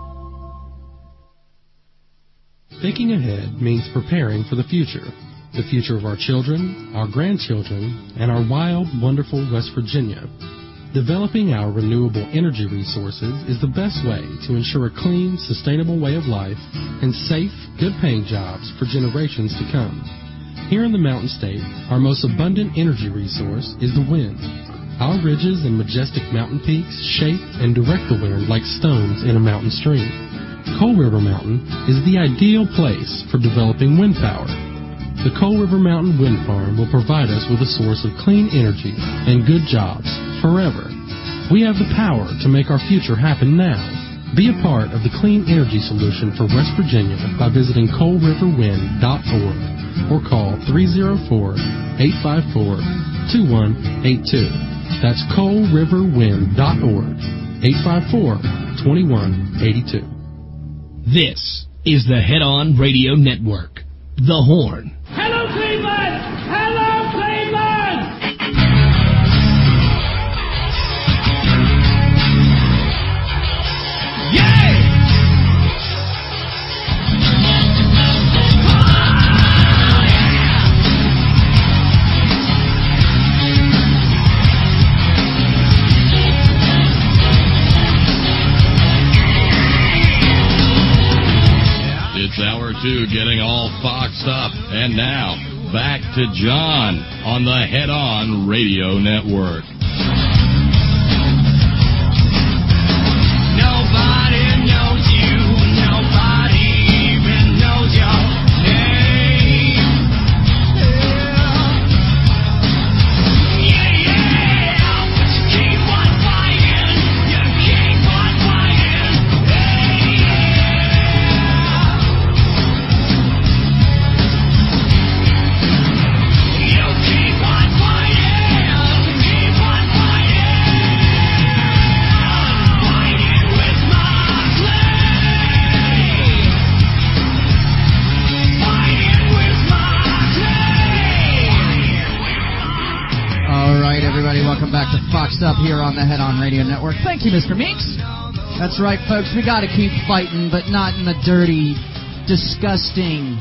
Thinking ahead means preparing for the future of our children, our grandchildren, and our wild, wonderful West Virginia. Developing our renewable energy resources is the best way to ensure a clean, sustainable way of life and safe, good-paying jobs for generations to come. Here in the Mountain State, our most abundant energy resource is the wind. Our ridges and majestic mountain peaks shape and direct the wind like stones in a mountain stream. Coal River Mountain is the ideal place for developing wind power. The Coal River Mountain Wind Farm will provide us with a source of clean energy and good jobs forever. We have the power to make our future happen now. Be a part of the clean energy solution for West Virginia by visiting coalriverwind.org or call 304-854-2182. That's coalriverwind.org, 854-2182. This is the Head On Radio Network, The Horn. Hello, Cleveland! Hello, Cleveland! Yeah! It's hour 2 getting all foxed up. And now, back to John on the Head On Radio Network. Nobody knows you. Nobody even knows your name. Yeah, yeah. But you keep on fighting. You keep on fighting. Everybody, welcome back to Foxed Up here on the Head On Radio Network. Thank you, Mr. Meeks. That's right, folks. We got to keep fighting, but not in the dirty, disgusting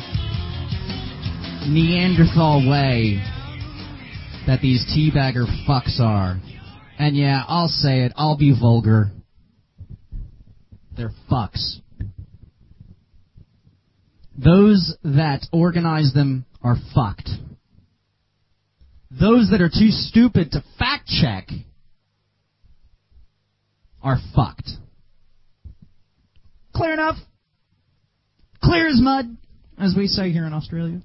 Neanderthal way that these teabagger fucks are. And yeah, I'll say it. I'll be vulgar. They're fucks. Those that organize them are fucked. Those that are too stupid to fact check are fucked. Clear enough? Clear as mud, as we say here in Australia.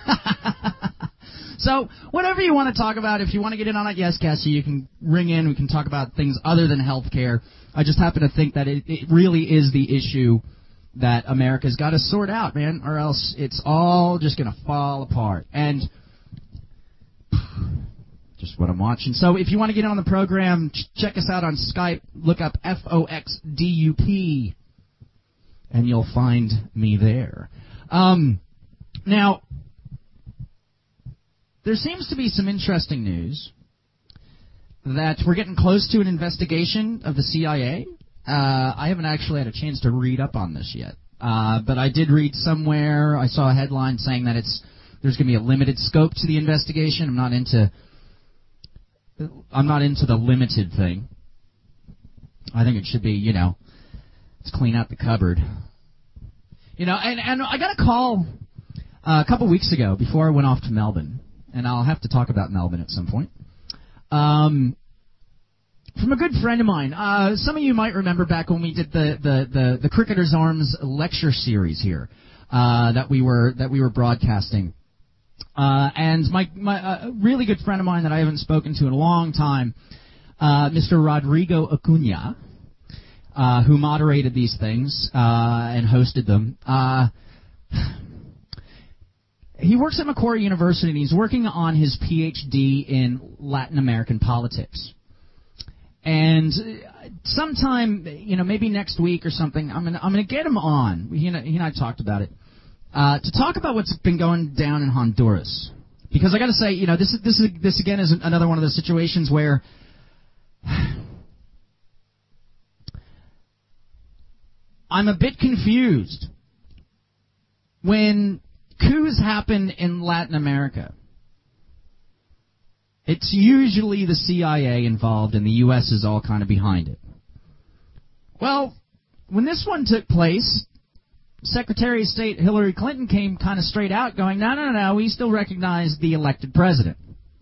So, whatever you want to talk about, if you want to get in on it, yes, Cassie, you can ring in. We can talk about things other than health care. I just happen to think that it really is the issue that America's got to sort out, man, or else it's all just going to fall apart. And just what I'm watching. So if you want to get on the program, check us out on Skype. Look up FOXDUP, and you'll find me there. Now, there seems to be some interesting news that we're getting close to an investigation of the CIA. I haven't actually had a chance to read up on this yet, but I did read somewhere, I saw a headline saying that there's going to be a limited scope to the investigation. I'm not into the limited thing. I think it should be, let's clean out the cupboard. And I got a call a couple weeks ago before I went off to Melbourne, and I'll have to talk about Melbourne at some point. From a good friend of mine. Some of you might remember back when we did the Cricketer's Arms lecture series here that we were broadcasting. And my really good friend of mine that I haven't spoken to in a long time, Mr. Rodrigo Acuna, who moderated these things and hosted them. He works at Macquarie University, and he's working on his PhD in Latin American politics. And sometime, maybe next week or something, I'm gonna get him on. He and I talked about it to talk about what's been going down in Honduras. Because I got to say, this again is another one of those situations where I'm a bit confused when coups happen in Latin America. It's usually the CIA involved, and the U.S. is all kind of behind it. Well, when this one took place, Secretary of State Hillary Clinton came kind of straight out going, no, we still recognize the elected president.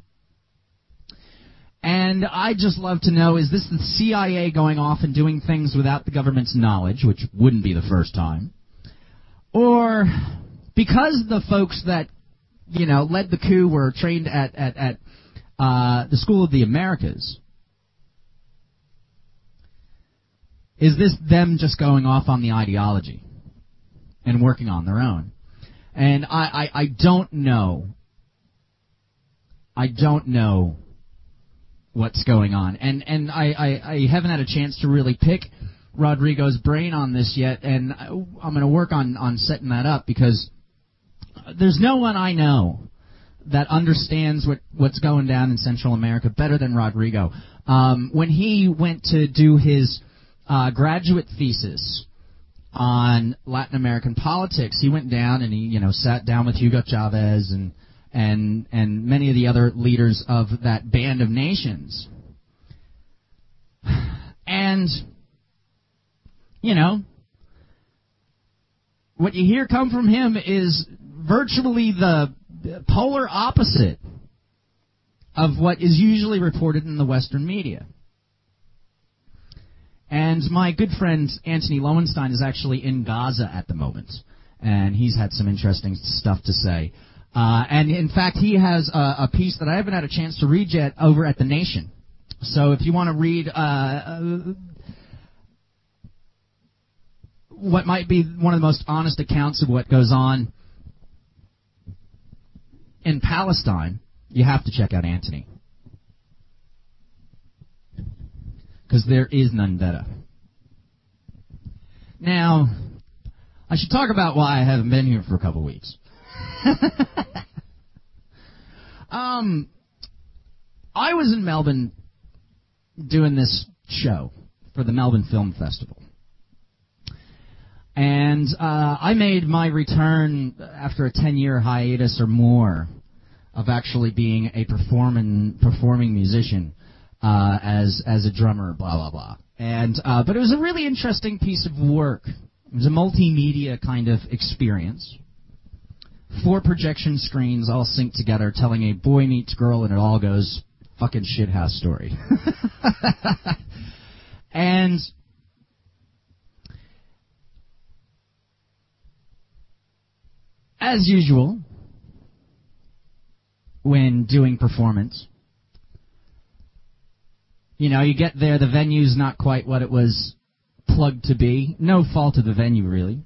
And I'd just love to know, is this the CIA going off and doing things without the government's knowledge, which wouldn't be the first time? Or because the folks that, led the coup were trained at the School of the Americas, is this them just going off on the ideology and working on their own? And I don't know. I don't know what's going on. And I haven't had a chance to really pick Rodrigo's brain on this yet, and I'm going to work on setting that up, because there's no one I know that understands what's going down in Central America better than Rodrigo. When he went to do his graduate thesis on Latin American politics, he went down and he sat down with Hugo Chavez and many of the other leaders of that band of nations. And what you hear come from him is virtually the polar opposite of what is usually reported in the Western media. And my good friend Anthony Lowenstein is actually in Gaza at the moment, and he's had some interesting stuff to say. And in fact, he has a piece that I haven't had a chance to read yet over at The Nation. So if you want to read what might be one of the most honest accounts of what goes on in Palestine, you have to check out Anthony. Because there is none better. Now, I should talk about why I haven't been here for a couple weeks. I was in Melbourne doing this show for the Melbourne Film Festival. And I made my return after a 10-year hiatus or more of actually being a performing musician as a drummer, blah, blah, blah. And but it was a really interesting piece of work. It was a multimedia kind of experience. 4 projection screens all synced together telling a boy meets girl and it all goes fucking shithouse story. And as usual, when doing performance, you get there, the venue's not quite what it was plugged to be. No fault of the venue, really.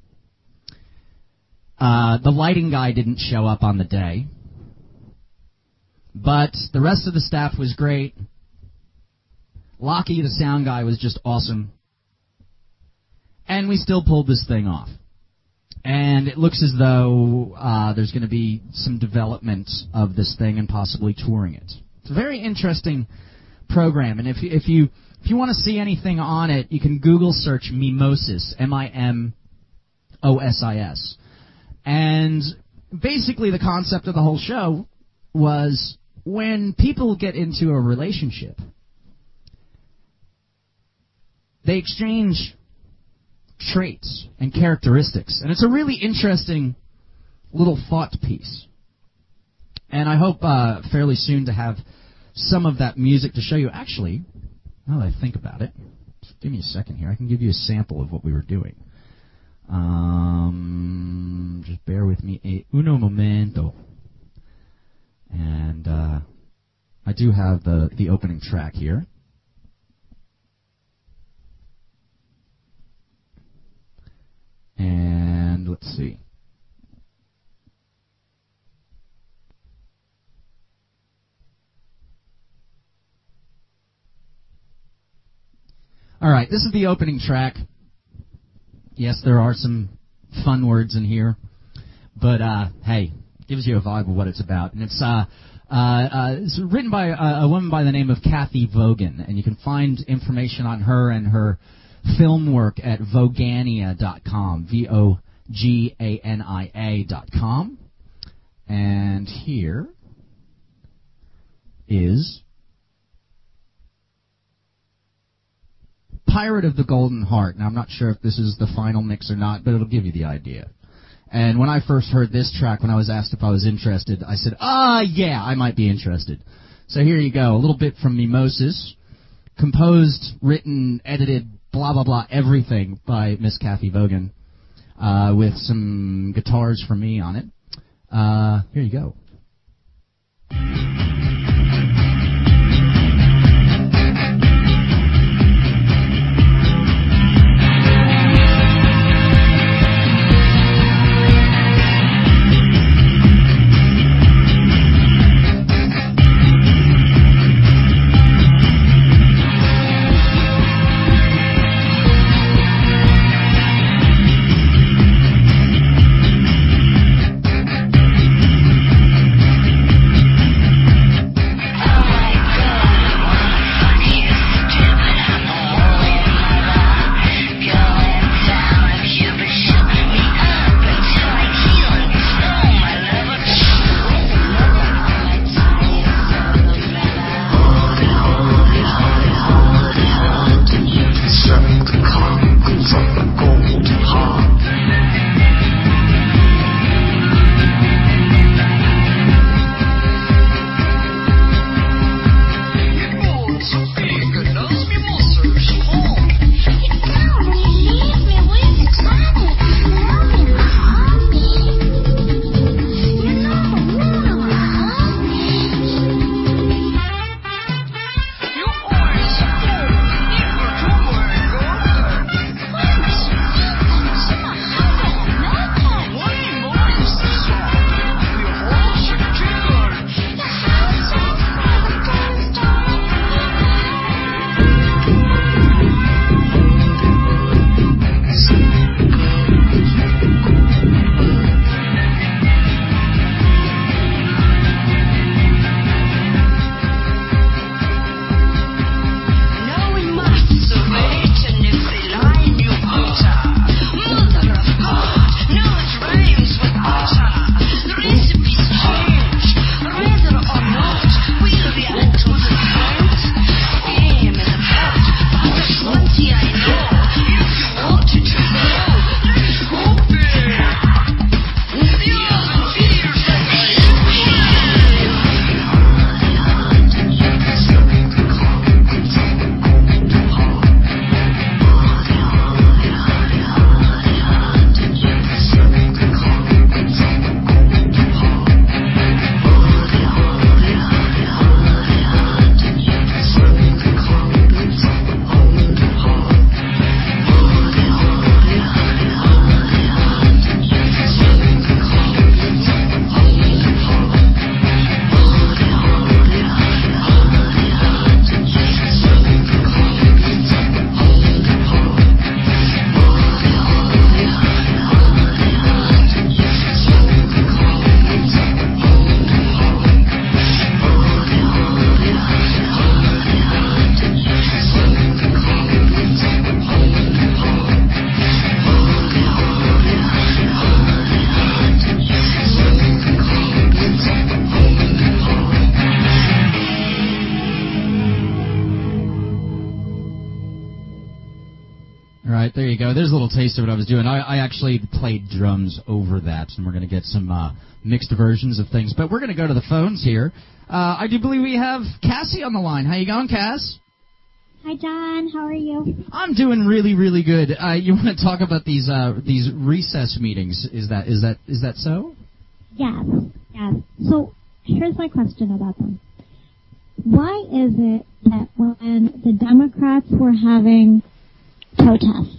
The lighting guy didn't show up on the day. But the rest of the staff was great. Lockie, the sound guy, was just awesome. And we still pulled this thing off. And it looks as though there's going to be some development of this thing and possibly touring it. It's a very interesting program, and if you want to see anything on it, you can Google search Mimosis, Mimosis, and basically the concept of the whole show was when people get into a relationship, they exchange traits and characteristics. And it's a really interesting little thought piece. And I hope fairly soon to have some of that music to show you. Actually, now that I think about it, just give me a second here. I can give you a sample of what we were doing. Just bear with me uno momento. And I do have the opening track here. And let's see. All right, this is the opening track. Yes, there are some fun words in here, but hey, it gives you a vibe of what it's about. And it's written by a woman by the name of Kathy Vogan, and you can find information on her and her film work at Vogania.com, Vogania.com. And here is Pirate of the Golden Heart. Now, I'm not sure if this is the final mix or not, but it'll give you the idea. And when I first heard this track, when I was asked if I was interested, I said, yeah, I might be interested. So here you go, a little bit from Mimosas, composed, written, edited, blah, blah, blah, everything by Miss Kathy Vogan, with some guitars from me on it. Here you go. All right, there you go. There's a little taste of what I was doing. I actually played drums over that, and we're going to get some mixed versions of things. But we're going to go to the phones here. I do believe we have Cassie on the line. How you going, Cass? Hi, John. How are you? I'm doing really, really good. You want to talk about these recess meetings? Is that so? Yes. So here's my question about them. Why is it that when the Democrats were having protests,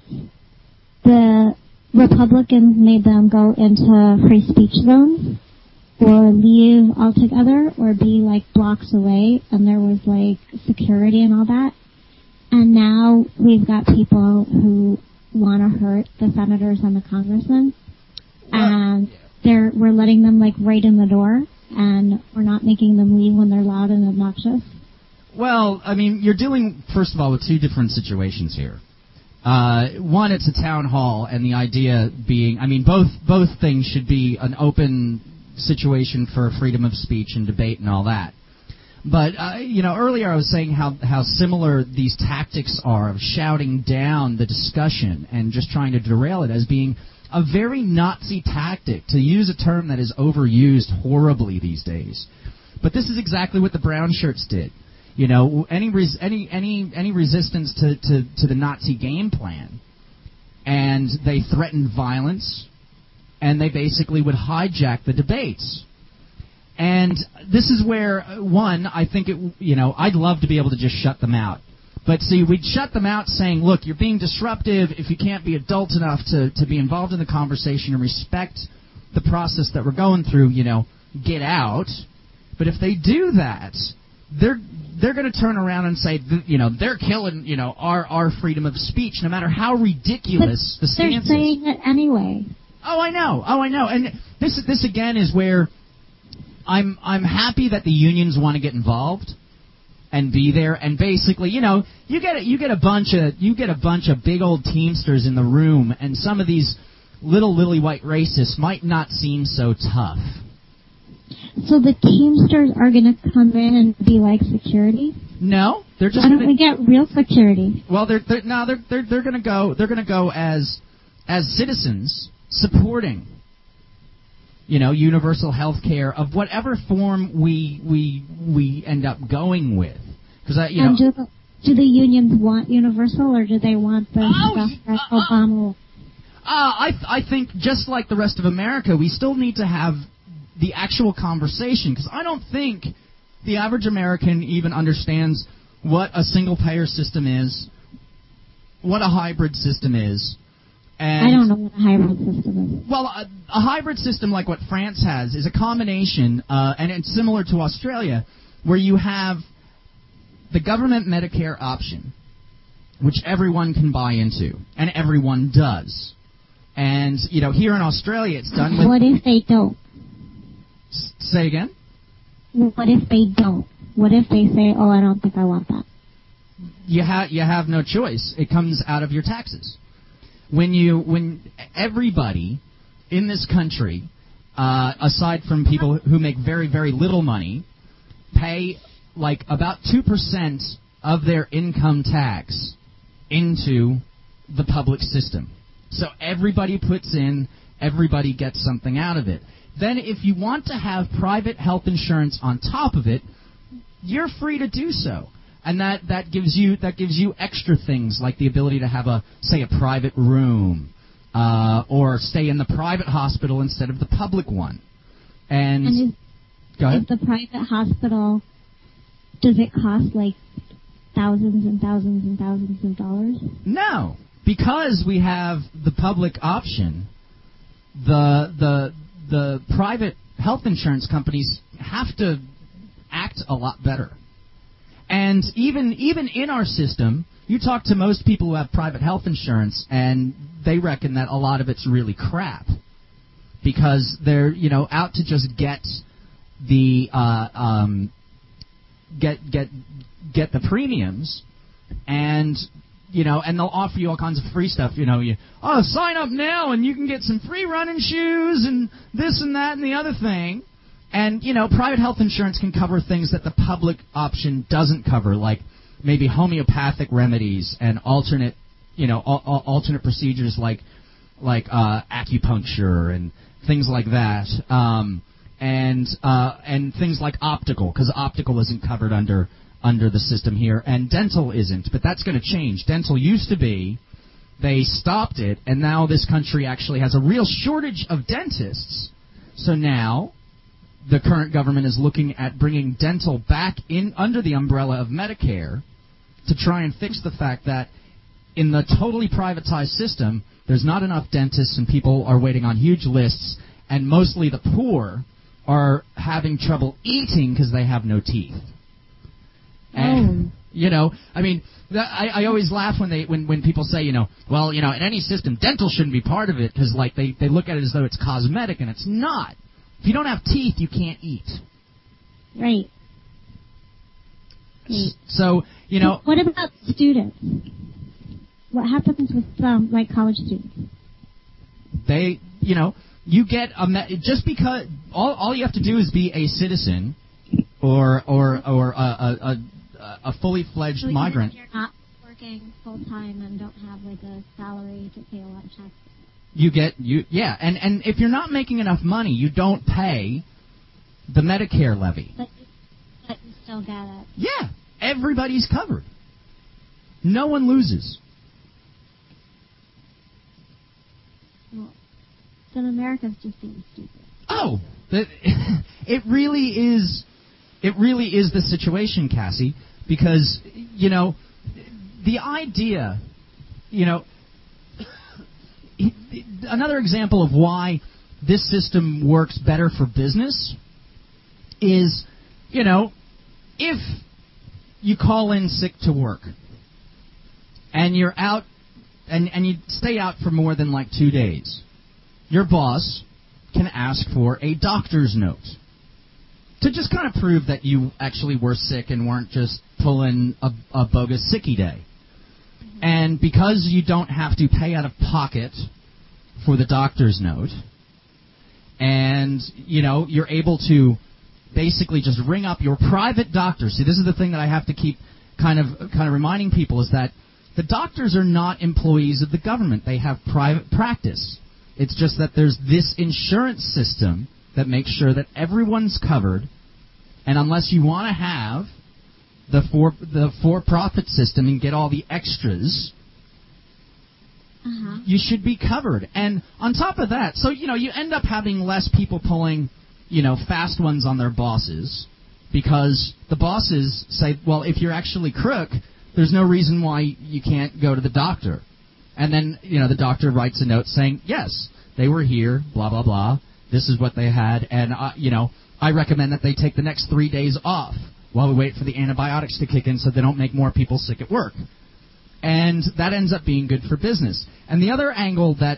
the Republicans made them go into free speech zones or leave altogether or be like blocks away, and there was like security and all that? And now we've got people who want to hurt the senators and the congressmen, and we're letting them like right in the door, and we're not making them leave when they're loud and obnoxious. Well, I mean, you're dealing, first of all, with two different situations here. One, it's a town hall, and the idea being, I mean, both things should be an open situation for freedom of speech and debate and all that. But, earlier I was saying how similar these tactics are of shouting down the discussion and just trying to derail it as being a very Nazi tactic, to use a term that is overused horribly these days. But this is exactly what the brown shirts did. You know, any resistance to the Nazi game plan, and they threatened violence, and they basically would hijack the debates. And this is where, one, I think I'd love to be able to just shut them out. But see, we'd shut them out saying, look, you're being disruptive. If you can't be adult enough to be involved in the conversation and respect the process that we're going through, get out. But if they do that, they're going to turn around and say, they're killing, our freedom of speech, no matter how ridiculous the stance is. They're saying it anyway. Oh, I know. And this again is where I'm happy that the unions want to get involved and be there, and basically, you get a bunch of big old Teamsters in the room, and some of these little lily white racists might not seem so tough. So the Teamsters are going to come in and be like security? No, they're just. Why don't we get real security? Well, they're going to go. They're going to go as citizens supporting, universal health care of whatever form we end up going with. Because do the unions want universal, or do they want the stuff that Obama? I think just like the rest of America, we still need to have the actual conversation, because I don't think the average American even understands what a single-payer system is, what a hybrid system is. And I don't know what a hybrid system is. Well, a hybrid system like what France has is a combination, and it's similar to Australia, where you have the government Medicare option, which everyone can buy into, and everyone does. And, here in Australia it's done with... What if they don't? Say again? What if they don't? What if they say, oh, I don't think I want that? You have no choice. It comes out of your taxes. When everybody in this country, aside from people who make very, very little money, pay like about 2% of their income tax into the public system. So everybody puts in, everybody gets something out of it. Then if you want to have private health insurance on top of it, you're free to do so. And that gives you extra things like the ability to have a private room, or stay in the private hospital instead of the public one. And go ahead. Is the private hospital, does it cost like thousands and thousands and thousands of dollars? No, because we have the public option. The private health insurance companies have to act a lot better. And even in our system, you talk to most people who have private health insurance, and they reckon that a lot of it's really crap, because they're out to just get the get the premiums, and and they'll offer you all kinds of free stuff. Sign up now and you can get some free running shoes and this and that and the other thing. And, private health insurance can cover things that the public option doesn't cover, like maybe homeopathic remedies and alternate, alternate procedures like acupuncture and things like that, and things like optical, because optical isn't covered under the system here, and dental isn't. But that's going to change. Dental used to be. They stopped it, and now this country actually has a real shortage of dentists. So now the current government is looking at bringing dental back in under the umbrella of Medicare to try and fix the fact that in the totally privatized system, there's not enough dentists and people are waiting on huge lists, and mostly the poor are having trouble eating because they have no teeth. And, I mean, I always laugh when people say, well, in any system, dental shouldn't be part of it, because like they look at it as though it's cosmetic, and it's not. If you don't have teeth, you can't eat. Right. So, What about students? What happens with college students? They, you get just because all you have to do is be a citizen or a fully fledged migrant. If you're not working full time and don't have like a salary to pay a lot of taxes. And if you're not making enough money, you don't pay the Medicare levy. But you still get it. Yeah, everybody's covered. No one loses. Well, then America's just being stupid. Oh, it really is. It really is the situation, Cassie, because the idea, another example of why this system works better for business is, if you call in sick to work and you're out and you stay out for more than like 2 days, your boss can ask for a doctor's note to just kind of prove that you actually were sick and weren't just pulling a bogus sicky day. And because you don't have to pay out of pocket for the doctor's note, and, you're able to basically just ring up your private doctor. See, this is the thing that I have to keep kind of reminding people, is that the doctors are not employees of the government. They have private practice. It's just that there's this insurance system that makes sure that everyone's covered, and unless you want to have the for-profit system and get all the extras, you should be covered. And on top of that, so you end up having less people pulling fast ones on their bosses, because the bosses say, well, if you're actually crook, there's no reason why you can't go to the doctor. And then the doctor writes a note saying, yes, they were here, blah blah blah, this is what they had, and I recommend that they take the next 3 days off while we wait for the antibiotics to kick in so they don't make more people sick at work. And that ends up being good for business. And the other angle that,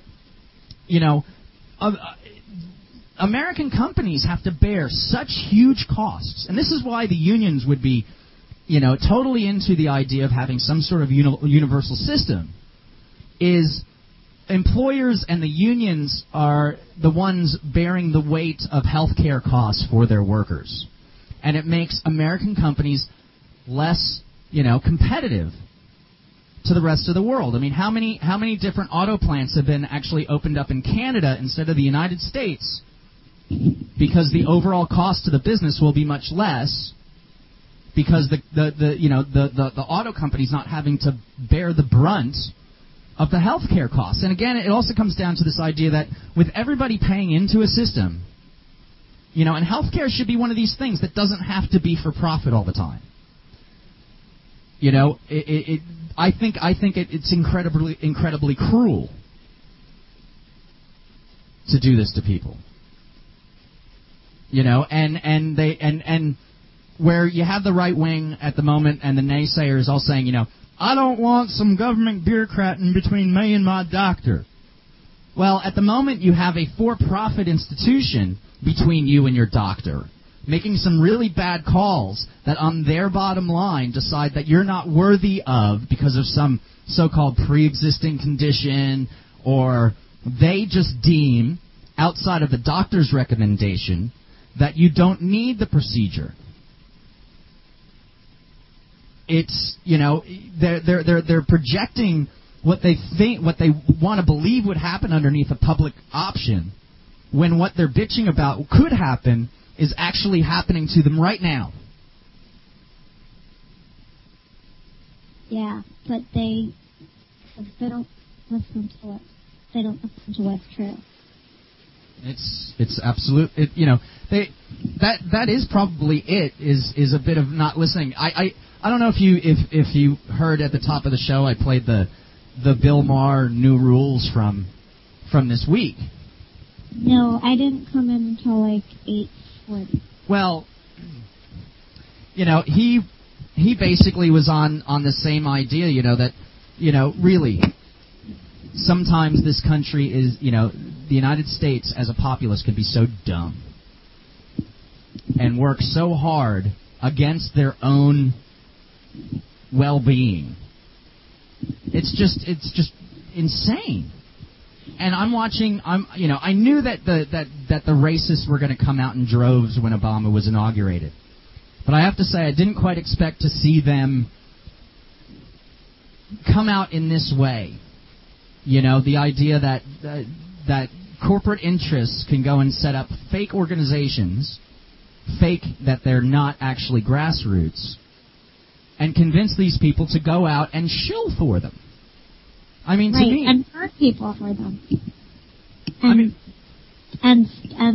American companies have to bear such huge costs, and this is why the unions would be, totally into the idea of having some sort of universal system, is employers and the unions are the ones bearing the weight of healthcare costs for their workers. And it makes American companies less, competitive to the rest of the world. I mean, how many different auto plants have been actually opened up in Canada instead of the United States? Because the overall cost to the business will be much less, because the auto company's not having to bear the brunt of the healthcare costs. And again, it also comes down to this idea that with everybody paying into a system, and healthcare should be one of these things that doesn't have to be for profit all the time. I think it's incredibly cruel to do this to people. And where you have the right wing at the moment and the naysayers all saying, I don't want some government bureaucrat in between me and my doctor. Well, at the moment you have a for-profit institution between you and your doctor, making some really bad calls that on their bottom line decide that you're not worthy of because of some so-called pre-existing condition, or they just deem, outside of the doctor's recommendation, that you don't need the procedure. It's, they're projecting what they want to believe would happen underneath a public option, when what they're bitching about could happen is actually happening to them right now. Yeah, but they don't listen to it. They don't listen to what's true. It's absolute. That is probably it. Is a bit of not listening. I don't know if you heard at the top of the show I played the Bill Maher new rules from this week. No, I didn't come in until like 8:40. Well, he basically was on the same idea. That really. Sometimes this country is, the United States as a populace can be so dumb and work so hard against their own well-being. It's just insane. And I knew that the racists were going to come out in droves when Obama was inaugurated. But I have to say, I didn't quite expect to see them come out in this way. The idea that corporate interests can go and set up fake organizations, fake that they're not actually grassroots, and convince these people to go out and shill for them. I mean, right, to me, and hurt people for them. I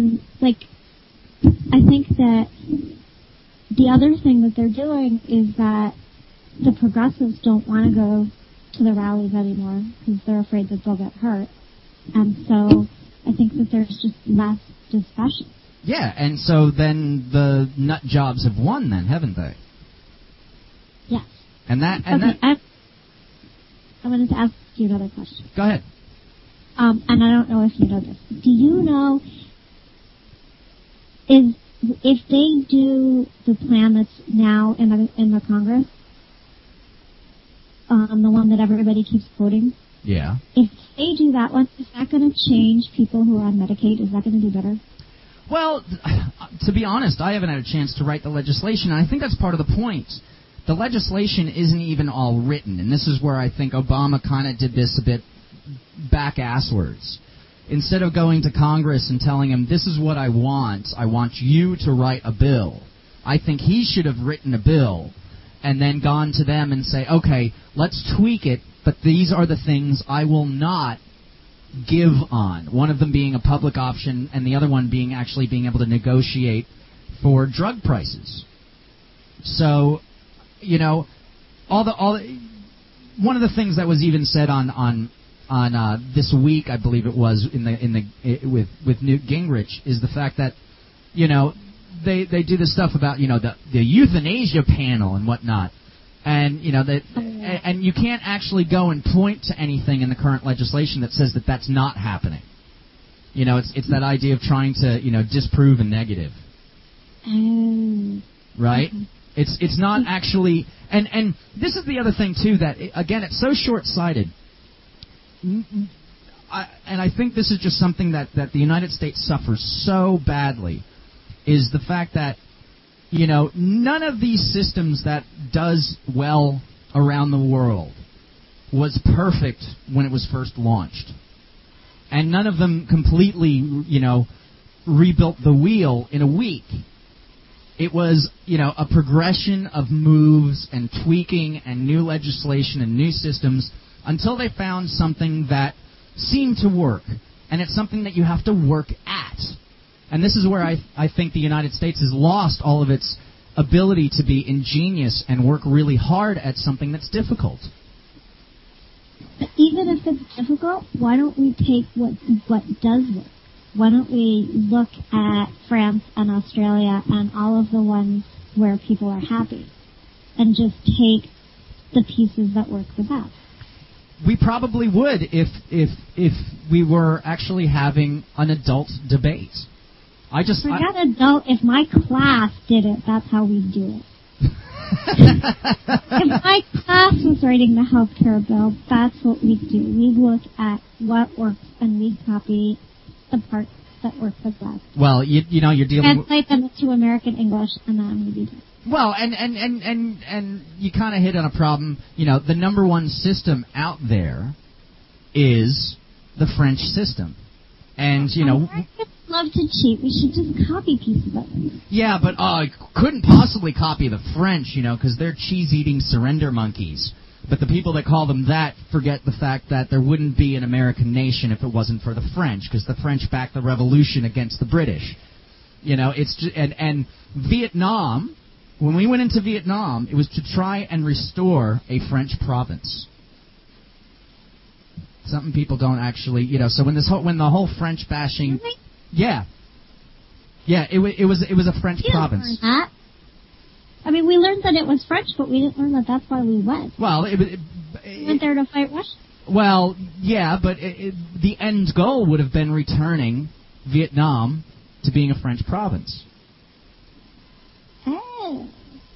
think that the other thing that they're doing is that the progressives don't want to go to the rallies anymore because they're afraid that they'll get hurt. And so I think that there's just less discussion. Yeah, and so then the nut jobs have won then, haven't they? Yes. I wanted to ask you another question. Go ahead. And I don't know if you know this. Do you know if they do the plan that's now in the Congress, the one that everybody keeps quoting? Yeah. If they do that one, is that going to change people who are on Medicaid? Is that going to do better? Well, to be honest, I haven't had a chance to write the legislation, and I think that's part of the point. The legislation isn't even all written, and this is where I think Obama kind of did this a bit back-asswards. Instead of going to Congress and telling him, this is what I want you to write a bill, I think he should have written a bill and then gone to them and say, okay, let's tweak it, but these are the things I will not give on. One of them being a public option and the other one being actually being able to negotiate for drug prices. So, one of the things that was even said on This Week, I believe it was, with Newt Gingrich, is the fact that, they do this stuff about, the euthanasia panel and whatnot. And, and you can't actually go and point to anything in the current legislation that says that that's not happening. It's that idea of trying to, disprove a negative. Right? It's not actually, and this is the other thing too, that again, it's so short-sighted. And I think this is just something that the United States suffers so badly, is the fact that, none of these systems that does well around the world was perfect when it was first launched. And none of them completely, rebuilt the wheel in a week. It was, a progression of moves and tweaking and new legislation and new systems until they found something that seemed to work. And it's something that you have to work at. And this is where I think the United States has lost all of its ability to be ingenious and work really hard at something that's difficult. But even if it's difficult, why don't we take what does work? Why don't we look at France and Australia and all of the ones where people are happy and just take the pieces that work the best? We probably would if we were actually having an adult debate. If my class did it, that's how we do it. If my class was writing the healthcare bill, that's what we do. We look at what works and we copy the parts that work the best. Well, you're dealing translate them into American English, and then we do that. Well, and you kind of hit on a problem. The number one system out there is the French system. And, Americans love to cheat. We should just copy pieces of it. Yeah, but couldn't possibly copy the French, because they're cheese-eating surrender monkeys. But the people that call them that forget the fact that there wouldn't be an American nation if it wasn't for the French, because the French backed the revolution against the British. It's just, and Vietnam, when we went into Vietnam, it was to try and restore a French province. Something people don't actually, so when the whole French bashing, yeah, it was a French province. Learn that. I mean, we learned that it was French, but we didn't learn that that's why we went. Well, we went there to fight Russia. Well, yeah, but the end goal would have been returning Vietnam to being a French province. Oh.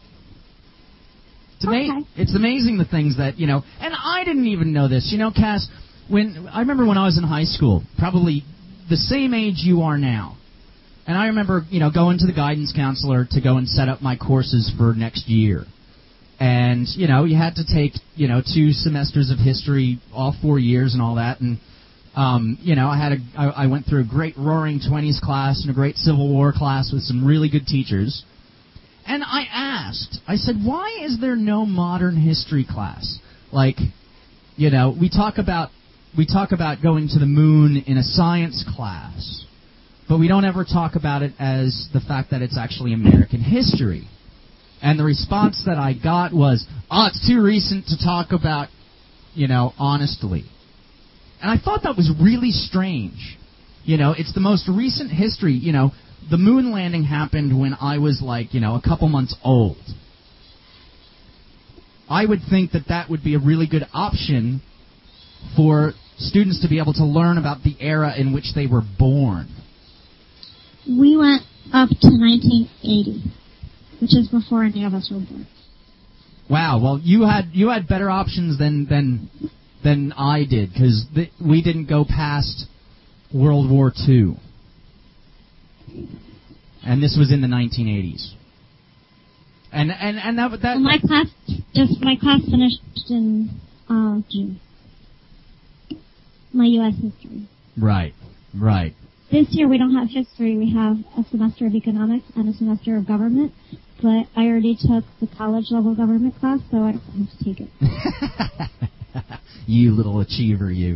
It's amazing the things that, and I didn't even know this. Cass, I remember when I was in high school, probably the same age you are now, and I remember, going to the guidance counselor to go and set up my courses for next year. And, you had to take, 2 semesters of history, all 4 years and all that, and I went through a great Roaring 20s class and a great Civil War class with some really good teachers. And I said, why is there no modern history class? Like, we talk about going to the moon in a science class, but we don't ever talk about it as the fact that it's actually American history. And the response that I got was, it's too recent to talk about, honestly. And I thought that was really strange. It's the most recent history. The moon landing happened when I was a couple months old. I would think that would be a really good option for students to be able to learn about the era in which they were born. We went up to 1980, which is before any of us were born. Wow. Well, you had better options than I did, because we didn't go past World War II. And this was in the 1980s. And that well, my class finished in June. My U.S. history. Right. This year we don't have history. We have a semester of economics and a semester of government. But I already took the college level government class, so I don't have to take it. You little achiever, you.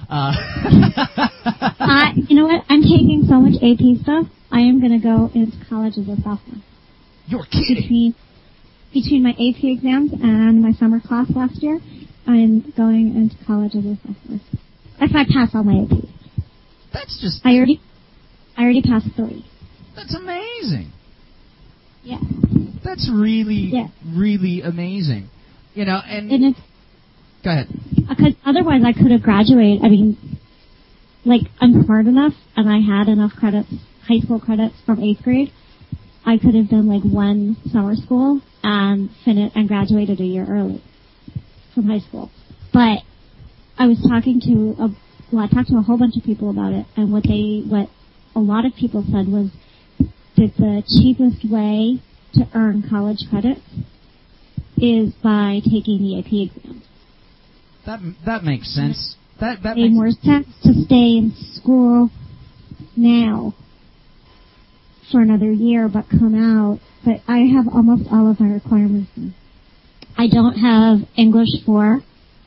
You know what? I'm taking so much AP stuff. I am going to go into college as a sophomore. You're kidding. Between my AP exams and my summer class last year, I'm going into college as a sophomore. If I pass all my APs. That's just... I already passed 3. That's amazing. Yeah. That's really amazing. And it's... Go ahead. Because otherwise I could have graduated. I mean, I'm smart enough, and I had enough credits, high school credits from 8th grade. I could have done, 1 summer school and graduated a year early from high school. But I was talking to I talked to a whole bunch of people about it, and what a lot of people said was that the cheapest way to earn college credits is by taking the AP exams. That makes sense. That makes more sense to stay in school now for another year, but come out. But I have almost all of my requirements now. I don't have English 4.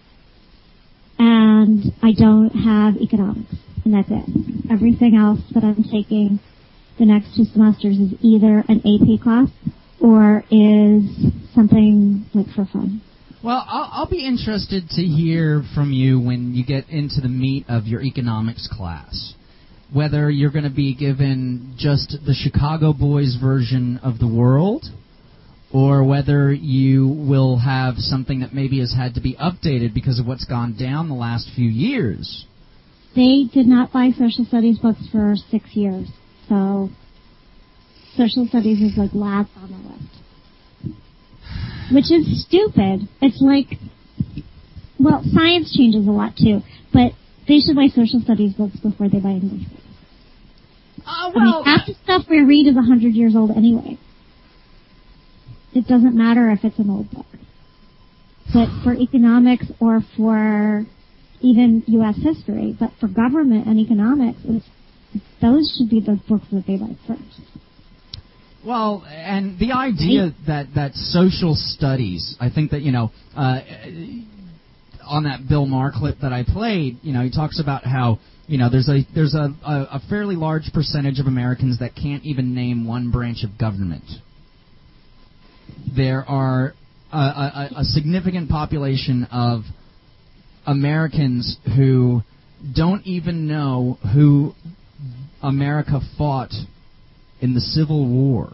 And I don't have economics, and that's it. Everything else that I'm taking the next 2 semesters is either an AP class or is something for fun. Well, I'll be interested to hear from you when you get into the meat of your economics class, whether you're going to be given just the Chicago Boys version of the world, or whether you will have something that maybe has had to be updated because of what's gone down the last few years. They did not buy social studies books for 6 years, so social studies is last on the list. Which is stupid. It's science changes a lot too, but they should buy social studies books before they buy English books. Half the stuff we read is 100 years old anyway. it doesn't matter if it's an old book. But for economics or for even U.S. history, but for government and economics, those should be the books that they like first. Well, and the idea that social studies, I think that, on that Bill Maher clip that I played, he talks about how, there's a fairly large percentage of Americans that can't even name one branch of government. There are a significant population of Americans who don't even know who America fought in the Civil War.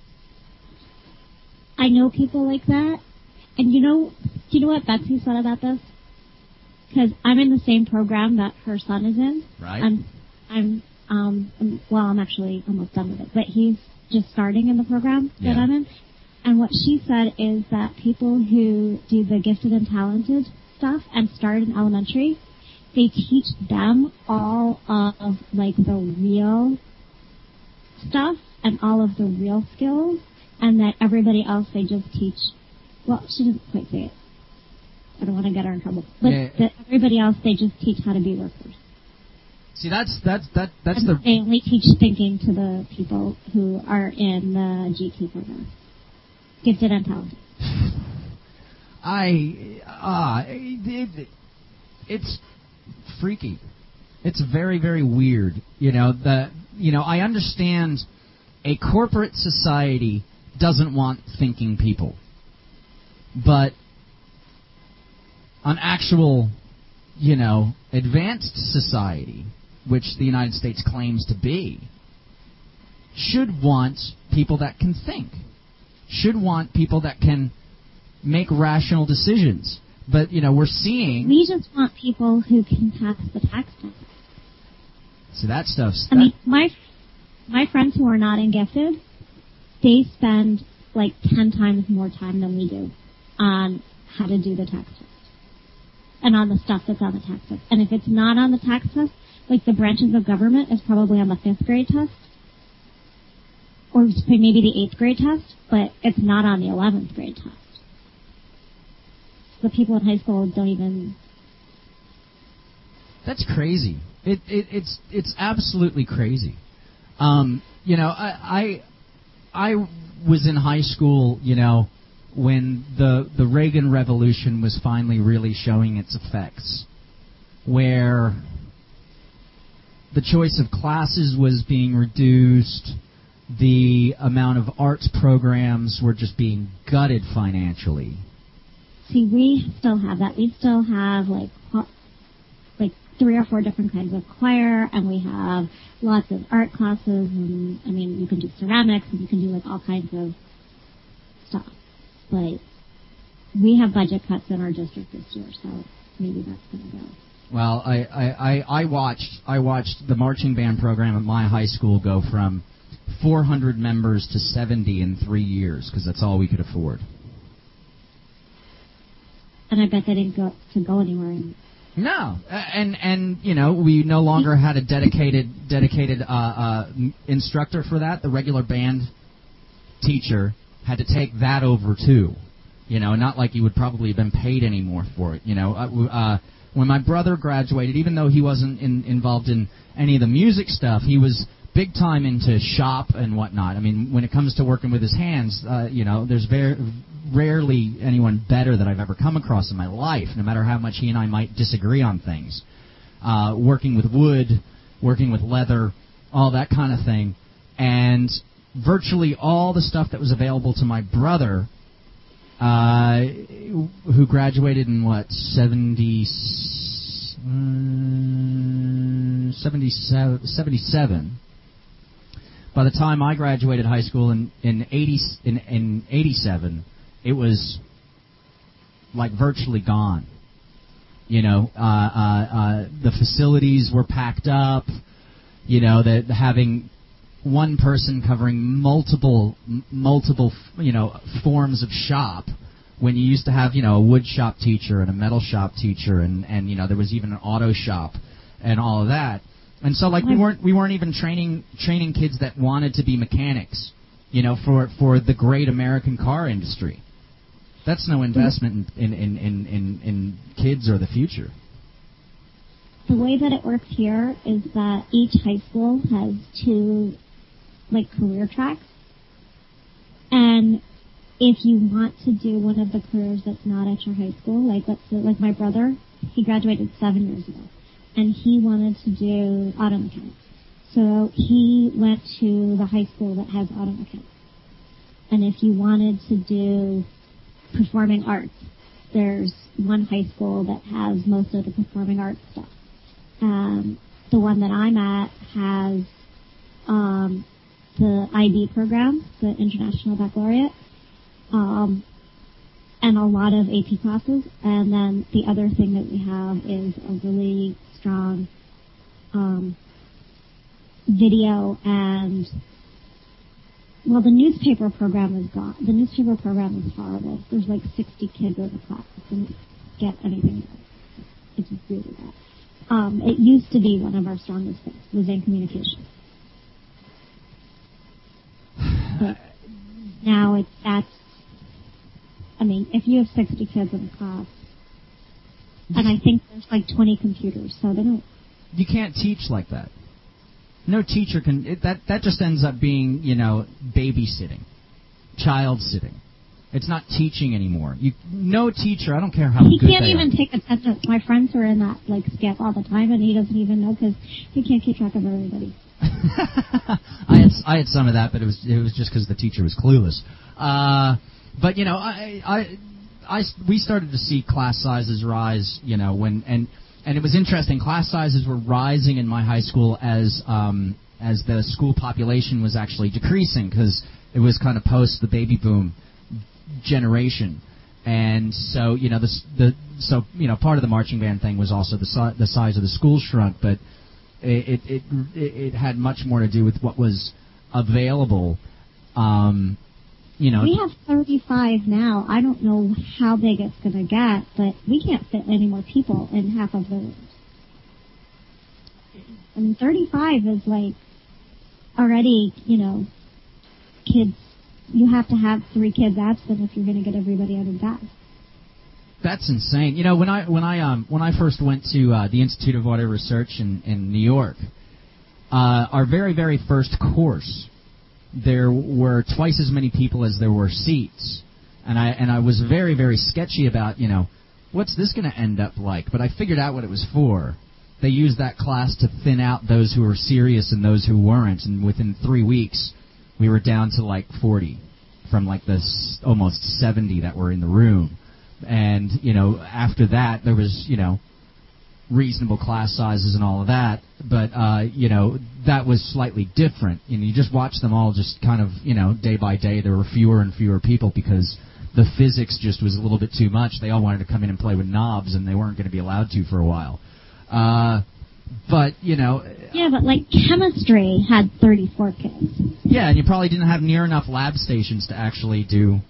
I know people like that. And do you know what Betsy said about this? Because I'm in the same program that her son is in. Right. I'm actually almost done with it, but he's just starting in the program that I'm in. And what she said is that people who do the gifted and talented stuff and start in elementary, they teach them all of the real stuff and all of the real skills, and that everybody else they just teach. Well, she didn't quite say it. I don't want to get her in trouble. But that everybody else they just teach how to be workers. See, that's and they only teach thinking to the people who are in the GT program. Gifted and talented. It's freaky. It's very, very weird. I understand a corporate society doesn't want thinking people. But an actual, advanced society, which the United States claims to be, should want people that can think. Should want people that can make rational decisions. But, we're seeing... We just want people who can pass the tax test. So that stuff's... my friends who are not in gifted, they spend 10 times more time than we do on how to do the tax test. And on the stuff that's on the tax test. And if it's not on the tax test, the branches of government is probably on the 5th grade test. Or maybe the 8th grade test, but it's not on the 11th grade test. The people in high school don't even... That's crazy. It's absolutely crazy. I was in high school, when the Reagan Revolution was finally really showing its effects, where the choice of classes was being reduced, the amount of arts programs were just being gutted financially. See, we still have that. We still have 3 or 4 different kinds of choir, and we have lots of art classes, and you can do ceramics, and you can do all kinds of stuff. But we have budget cuts in our district this year, so maybe that's going to go. Well, I watched the marching band program at my high school go from 400 members to 70 in 3 years, because that's all we could afford. And I bet they didn't go anywhere. No, and we no longer had a dedicated instructor for that. The regular band teacher had to take that over too. Not like he would probably have been paid any more for it. When my brother graduated, even though he wasn't involved in any of the music stuff, he was big time into shop and whatnot. When it comes to working with his hands, there's very rarely anyone better that I've ever come across in my life, no matter how much he and I might disagree on things. Working with wood, working with leather, all that kind of thing. And virtually all the stuff that was available to my brother, who graduated in, 77. By the time I graduated high school in 87, it was virtually gone. The facilities were packed up. Having one person covering multiple forms of shop, when you used to have a wood shop teacher and a metal shop teacher, and there was even an auto shop and all of that. And so we weren't even training kids that wanted to be mechanics. for the great American car industry. That's no investment in kids or the future. The way that it works here is that each high school has 2, career tracks. And if you want to do one of the careers that's not at your high school, like my brother, he graduated 7 years ago, and he wanted to do auto mechanics. So he went to the high school that has auto mechanics. And if you wanted to do performing arts, there's one high school that has most of the performing arts stuff. The one that I'm at has the IB program, the International Baccalaureate, and a lot of AP classes. And then the other thing that we have is a really strong video and, well, the newspaper program is gone. The newspaper program is horrible. There's 60 kids in the class. It didn't get anything done. It's really bad. It used to be one of our strongest things, was in communication. But now if you have 60 kids in a class, and I think there's 20 computers, so they don't. You can't teach like that. No teacher can. That just ends up being, babysitting, child sitting. It's not teaching anymore. No teacher. I don't care how good they are. He can't even take attendance. My friends are in that skip all the time, and he doesn't even know because he can't keep track of everybody. I had some of that, but it was just because the teacher was clueless. But we started to see class sizes rise. And it was interesting. Class sizes were rising in my high school as the school population was actually decreasing, because it was kind of post the baby boom generation. And so part of the marching band thing was also the size of the school shrunk, but it had much more to do with what was available. We have 35 now. I don't know how big it's going to get, but we can't fit any more people in half of the rooms. 35 is already, kids. You have to have 3 kids absent if you're going to get everybody out of class. That's insane. When I first went to the Institute of Auto Research in New York, our very, very first course, there were twice as many people as there were seats, and I was very, very sketchy about what's this going to end up like. But I figured out what it was for. They used that class to thin out those who were serious and those who weren't, and within 3 weeks we were down to 40 from the almost 70 that were in the room. And after that there was reasonable class sizes and all of that, but that was slightly different. You just watch them all just kind of day by day. There were fewer and fewer people because the physics just was a little bit too much. They all wanted to come in and play with knobs, and they weren't going to be allowed to for a while. But yeah, but chemistry had 34 kids. Yeah, and you probably didn't have near enough lab stations to actually do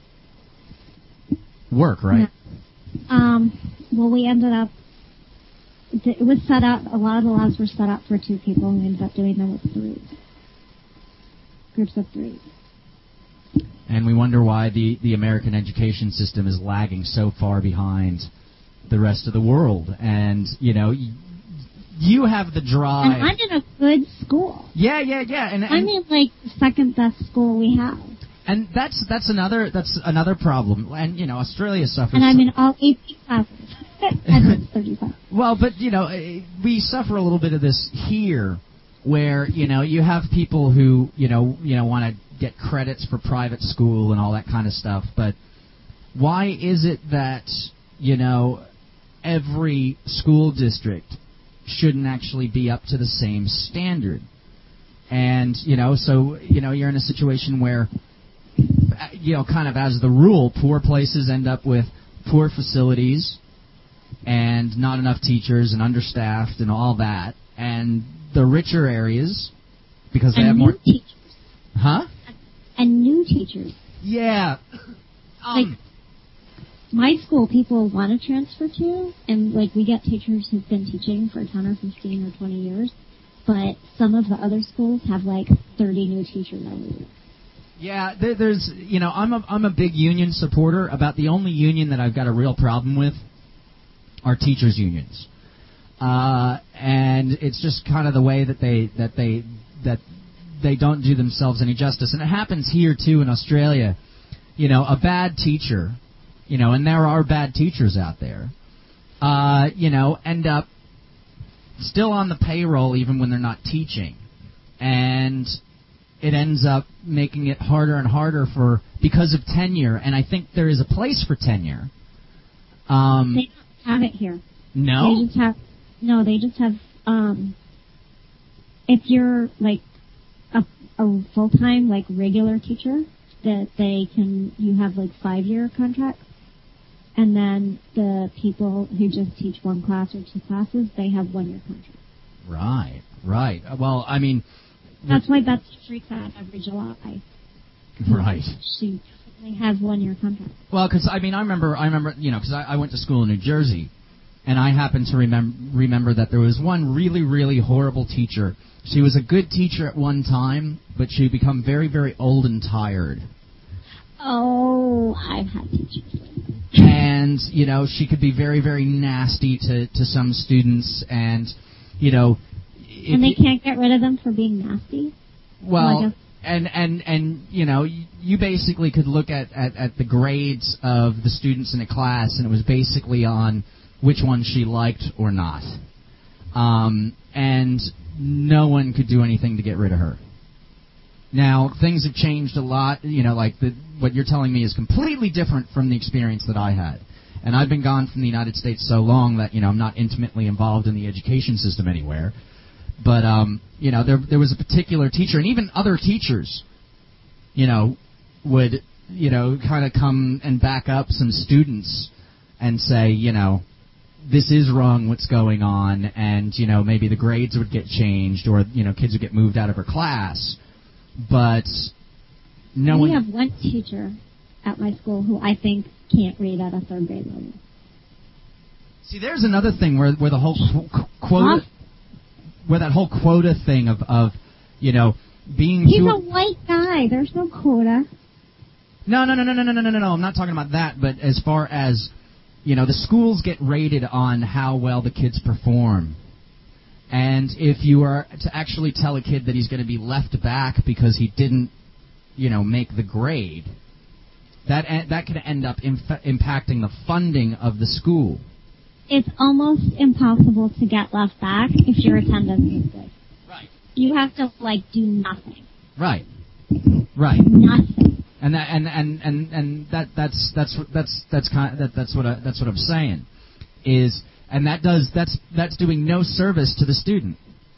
work, right? Well, we ended up. It was set up. A lot of the labs were set up for 2 people, and we ended up doing them with 3 groups of 3. And we wonder why the American education system is lagging so far behind the rest of the world. And you have the drive. And I'm in a good school. Yeah. And I'm in the second best school we have. And that's another problem. And Australia suffers. And I'm in all AP classes. And it's 35. Well, but we suffer a little bit of this here, where you have people who want to get credits for private school and all that kind of stuff. But why is it that every school district shouldn't actually be up to the same standard? And so you're in a situation where kind of as the rule, poor places end up with poor facilities and not enough teachers and understaffed and all that. And the richer areas, because they have more teachers. Huh? And new teachers. Yeah. My school, people want to transfer to, and we get teachers who've been teaching for 10 or 15 or 20 years, but some of the other schools have 30 new teachers every year. Yeah, there's, I'm a big union supporter. About the only union that I've got a real problem with are teachers' unions, and it's just kind of the way that they don't do themselves any justice, and it happens here too in Australia. A bad teacher, and there are bad teachers out there, end up still on the payroll even when they're not teaching, and it ends up making it harder and harder because of tenure, and I think there is a place for tenure. They don't have it here. No? They just have, if you're like a full-time, like regular teacher, that you have like 5-year contracts, and then the people who just teach one class or 2 classes, they have 1-year contracts. Right. Well, I mean... That's why Betsy freaks out every July. Right. She has 1-year contract. Well, because I remember, because I went to school in New Jersey, and I happen to remember that there was one really, really horrible teacher. She was a good teacher at one time, but she had become very, very old and tired. Oh, I've had teachers. And, she could be very, very nasty to some students, and, and they can't get rid of them for being nasty? Well, and you basically could look at the grades of the students in a class, and it was basically on which one she liked or not. And no one could do anything to get rid of her. Now, things have changed a lot, what you're telling me is completely different from the experience that I had. And I've been gone from the United States so long that, I'm not intimately involved in the education system anywhere. But, there was a particular teacher, and even other teachers, would, kind of come and back up some students and say, this is wrong, what's going on, and, maybe the grades would get changed, or, kids would get moved out of her class. But we have one teacher at my school who I think can't read at a 3rd grade level. See, there's another thing where the whole quota... Where that whole quota thing of being... He's a white guy. There's no quota. No. I'm not talking about that. But as far as, the schools get rated on how well the kids perform. And if you are to actually tell a kid that he's going to be left back because he didn't, make the grade, that could end up impacting the funding of the school. It's almost impossible to get left back if your attendance is good. Right. You have to do nothing. Right. Nothing. And that's what I'm saying is, and that's doing no service to the student.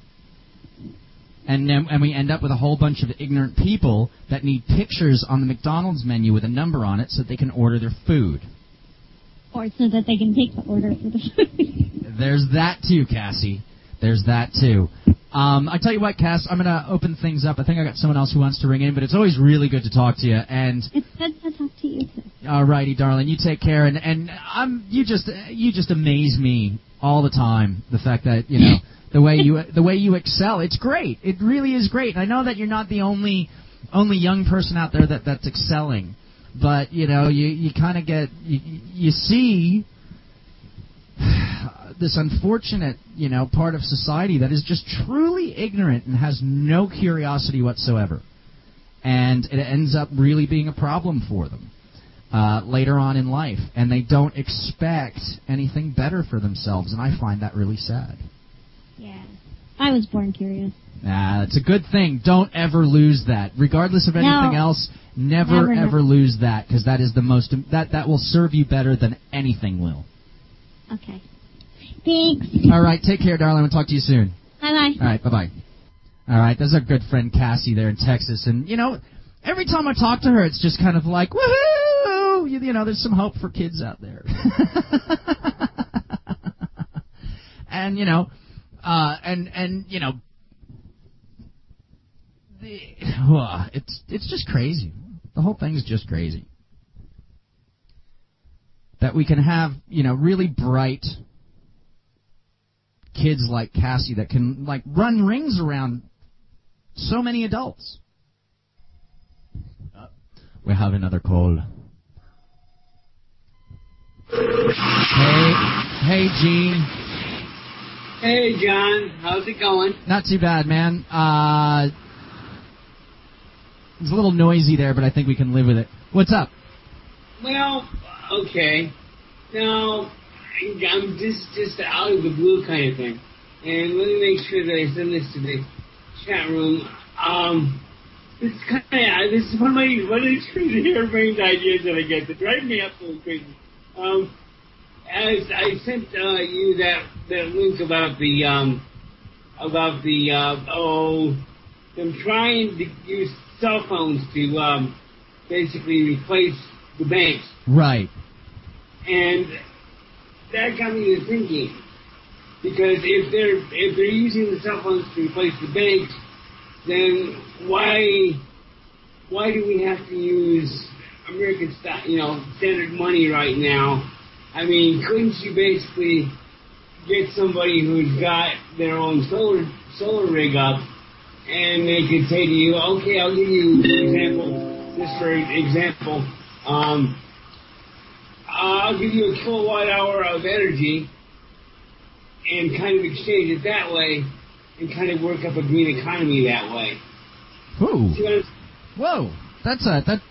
And we end up with a whole bunch of ignorant people that need pictures on the McDonald's menu with a number on it so that they can order their food. Or so that they can take the order for the food. There's that too, Cassie. There's that too. I tell you what, Cass, I'm going to open things up. I think I got someone else who wants to ring in, but it's always really good to talk to you. And it's good to talk to you too. All righty, darling. You take care. And you just amaze me all the time. The fact that the way you excel, it's great. It really is great. And I know that you're not the only young person out there that's excelling. But, you kind of get, you see this unfortunate, part of society that is just truly ignorant and has no curiosity whatsoever. And it ends up really being a problem for them later on in life. And they don't expect anything better for themselves. And I find that really sad. Yeah. I was born curious. It's a good thing. Don't ever lose that. Regardless of anything else, never ever lose that, because that is the most that will serve you better than anything will. Okay. Thanks. All right, take care, darling. We'll talk to you soon. Bye-bye. All right, bye-bye. All right, there's our good friend Cassie there in Texas, and every time I talk to her, it's just kind of like, woohoo! There's some hope for kids out there. And it's just crazy. The whole thing is just crazy. That we can have, really bright kids like Cassie that can, run rings around so many adults. We have another call. Hey, Gene. Hey, John. How's it going? Not too bad, man. It's a little noisy there, but I think we can live with it. What's up? Well, okay. Now, I'm just out of the blue kind of thing. And let me make sure that I send this to the chat room. This is one of these crazy harebrained ideas that I get that drive me absolutely crazy. As I sent you that link about them trying to use cell phones to basically replace the banks. Right. And that got me to thinking, because if they're using the cell phones to replace the banks, then why do we have to use American standard money right now? I mean, couldn't you basically get somebody who's got their own solar rig up, and they could say to you, okay, I'll give you an example, just for example, I'll give you a kilowatt hour of energy and kind of exchange it that way and kind of work up a green economy that way. Ooh. Whoa. That's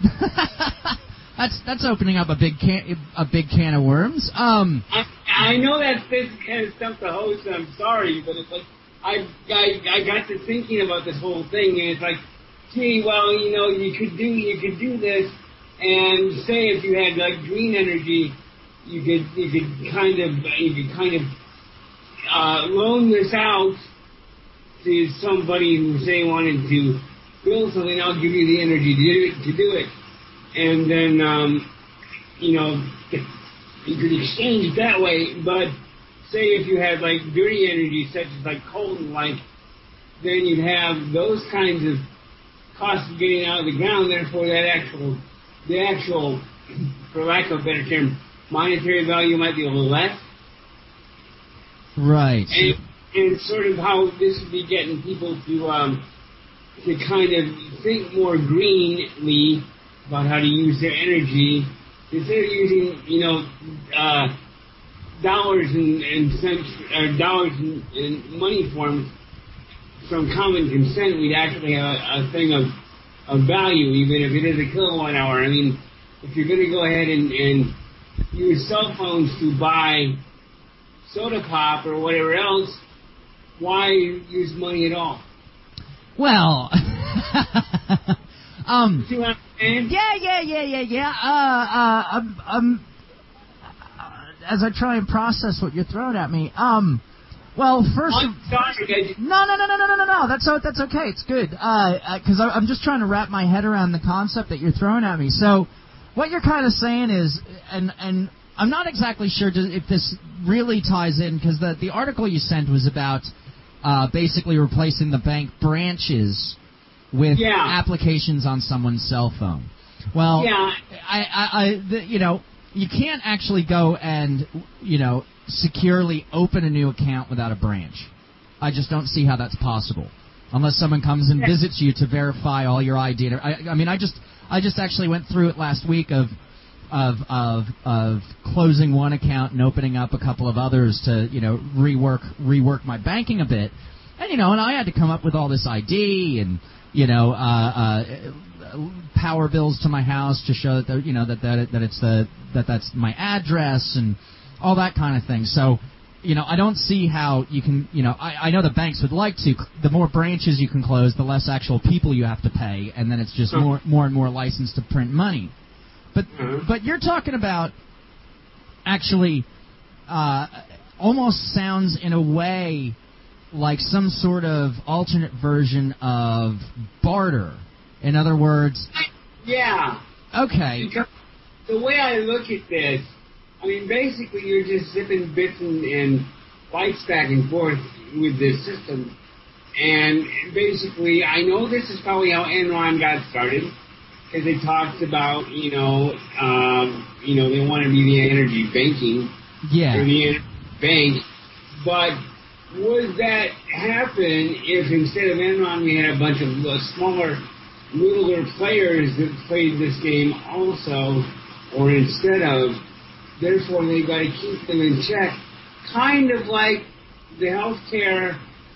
that's opening up a big can of worms. I know that's kind of stuff to host, and I'm sorry, but it's like I got to thinking about this whole thing, and it's like, gee, well, you could do this, and say if you had like green energy, you could kind of loan this out to somebody who say wanted to build something. I'll give you the energy to do it, and then you could exchange it that way. But say if you had like dirty energy, such as like coal and like, then you'd have those kinds of costs of getting out of the ground. Therefore, the actual, for lack of a better term, monetary value might be a little less. Right. And sort of how this would be getting people to kind of think more greenly about how to use their energy instead of using, dollars and cents, or dollars and money forms from common consent. We'd actually have a thing of value, even if it is a kilowatt hour. I mean, if you're going to go ahead and use cell phones to buy soda pop or whatever else, why use money at all? Well, See what I'm saying? Yeah. As I try and process what you're throwing at me, well, first, no. That's okay. It's good. Because I'm just trying to wrap my head around the concept that you're throwing at me. So, what you're kind of saying is, and I'm not exactly sure if this really ties in, because the article you sent was about basically replacing the bank branches with applications on someone's cell phone. Well, you can't actually go and, securely open a new account without a branch. I just don't see how that's possible, unless someone comes and visits you to verify all your ID. I just actually went through it last week of closing one account and opening up a couple of others to rework my banking a bit, and I had to come up with all this ID and power bills to my house to show that that's my address and all that kind of thing. So, I don't see how you can, I know the banks would like to. The more branches you can close, the less actual people you have to pay, and then it's just more and more license to print money. But you're talking about actually almost sounds in a way like some sort of alternate version of barter. In other words... Yeah. Okay. Because the way I look at this, I mean, basically you're just zipping bits and bytes back and forth with this system. And basically, I know this is probably how Enron got started, because they talked about, they want to be the energy banking. Yeah. Or the energy bank. But would that happen if instead of Enron we had a bunch of smaller littler players that played this game also, or instead of. Therefore, they got to keep them in check, kind of like the healthcare,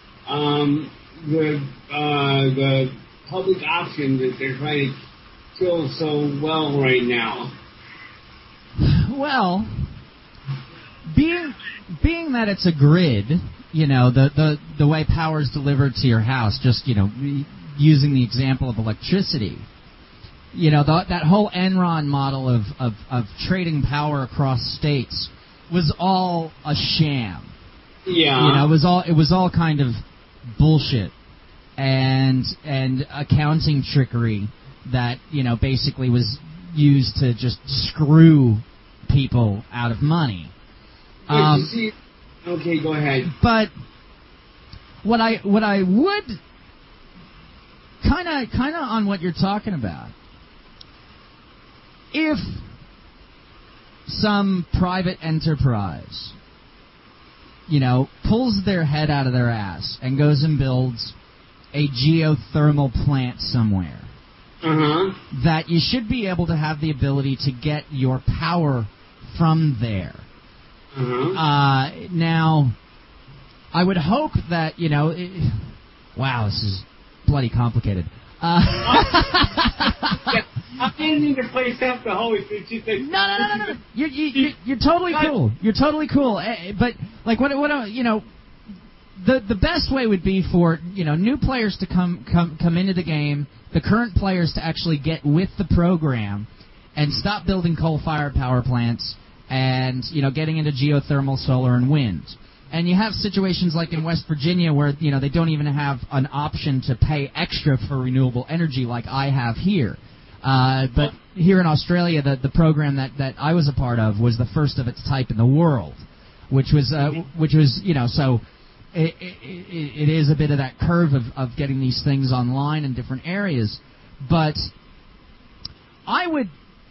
the public option that they're trying to kill so well right now. Well, being that it's a grid, you know, the way power is delivered to your house, just, you know, using the example of electricity, you know, that whole Enron model of trading power across states was all a sham. Yeah. You know, it was all kind of bullshit and accounting trickery that, you know, basically was used to just screw people out of money. Okay, go ahead. But what I would kind of on what you're talking about, if some private enterprise, you know, pulls their head out of their ass and goes and builds a geothermal plant somewhere, that you should be able to have the ability to get your power from there. Now, I would hope that, you know, wow, this is bloody complicated. I didn't need to play stuff the whole No. You're totally cool. You're totally cool. But like, what you know, the best way would be for, you know, new players to come into the game, the current players to actually get with the program and stop building coal-fired power plants and, you know, getting into geothermal, solar, and wind. And you have situations like in West Virginia where, you know, they don't even have an option to pay extra for renewable energy like I have here. But here in Australia, the program that I was a part of was the first of its type in the world, which was you know, so it is a bit of that curve of getting these things online in different areas. But I would,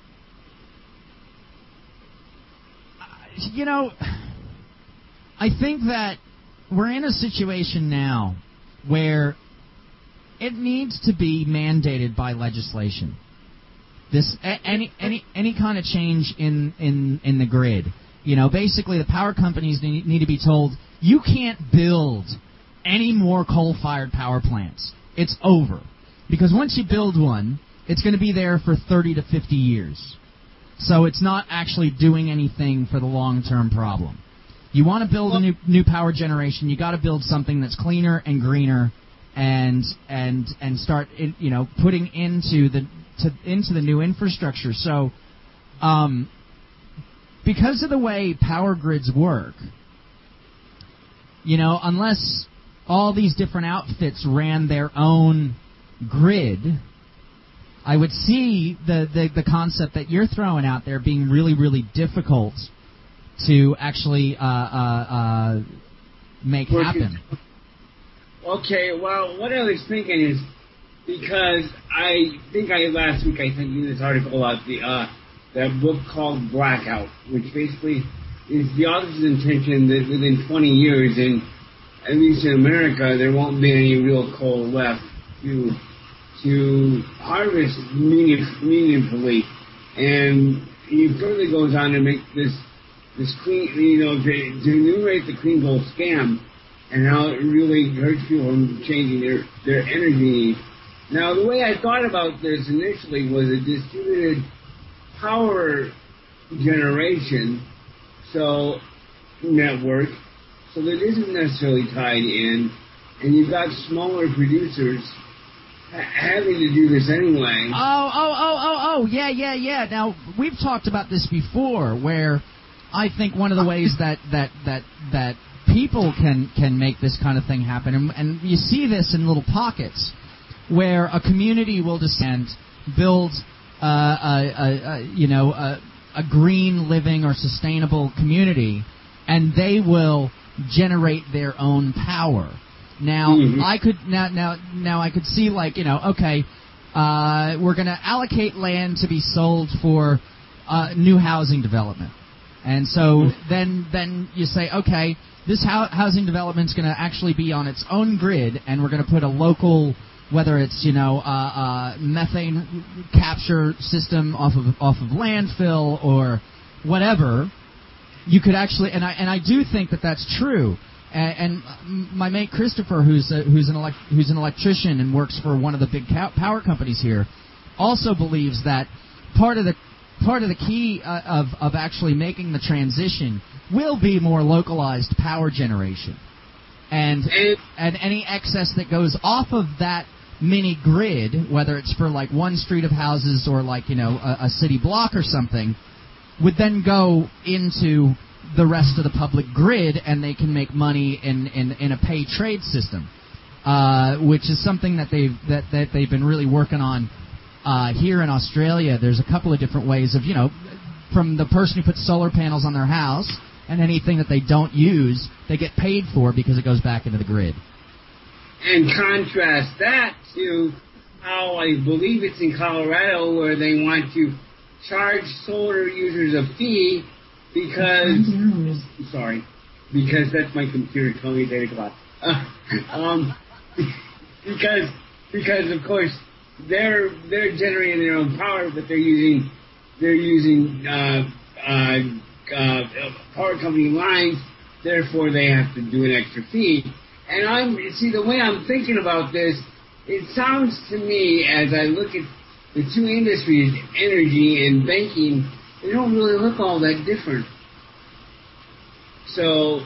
you know, I think that we're in a situation now where it needs to be mandated by legislation. This any kind of change in the grid. You know, basically the power companies need to be told, you can't build any more coal-fired power plants. It's over. Because once you build one, it's going to be there for 30 to 50 years. So it's not actually doing anything for the long-term problem. You want to build a new power generation, you got to build something that's cleaner and greener and start you know, putting into the new infrastructure. So because of the way power grids work, you know, unless all these different outfits ran their own grid, I would see the concept that you're throwing out there being really, really difficult to actually make happen. Okay, well, what I was thinking is, because I think last week I sent you this article about that book called Blackout, which basically is the author's intention that within 20 years, at least in America, there won't be any real coal left to harvest meaningfully. And he further goes on to make this clean, you know, to enumerate the clean coal scam and how it really hurts people from changing their energy needs. Now, the way I thought about this initially was a distributed power generation network, so that isn't necessarily tied in, and you've got smaller producers having to do this anyway. Yeah. Now, we've talked about this before, where I think one of the ways that people can make this kind of thing happen, and you see this in little pockets, where a community will descend, build a green living or sustainable community, and they will generate their own power. Now, I could see, like, you know, okay, we're going to allocate land to be sold for new housing development. And so then you say, okay, this housing development's going to actually be on its own grid, and we're going to put a local whether it's methane capture system off of landfill or whatever, you could actually, and I do think that that's true. And my mate Christopher, who's an electrician and works for one of the big power companies here, also believes that part of the key of actually making the transition will be more localized power generation, and any excess that goes off of that mini grid, whether it's for like one street of houses or like a city block or something, would then go into the rest of the public grid, and they can make money in a pay trade system, which is something that they've been really working on here in Australia. There's a couple of different ways of from the person who puts solar panels on their house, and anything that they don't use, they get paid for because it goes back into the grid. And contrast that to how I believe it's in Colorado where they want to charge solar users a fee because that's my computer telling me 8 o'clock. Because of course they're generating their own power, but they're using power company lines. Therefore, they have to do an extra fee. And the way I'm thinking about this, it sounds to me, as I look at the two industries, energy and banking, they don't really look all that different. So,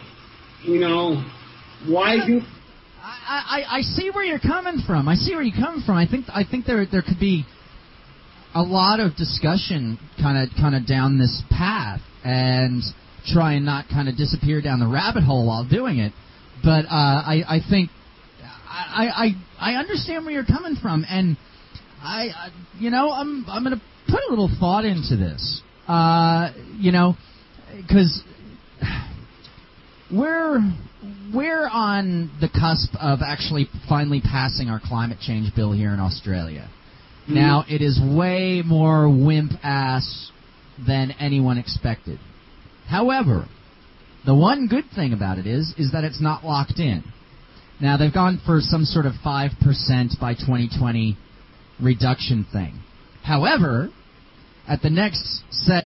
why do... I see where you're coming from. I think there could be a lot of discussion kind of down this path and try and not kind of disappear down the rabbit hole while doing it. But I think I understand where you're coming from, and I'm going to put a little thought into this, because we're on the cusp of actually finally passing our climate change bill here in Australia. Mm-hmm. Now, it is way more wimp-ass than anyone expected. However, the one good thing about it is that it's not locked in. Now, they've gone for some sort of 5% by 2020 reduction thing. However, at the next set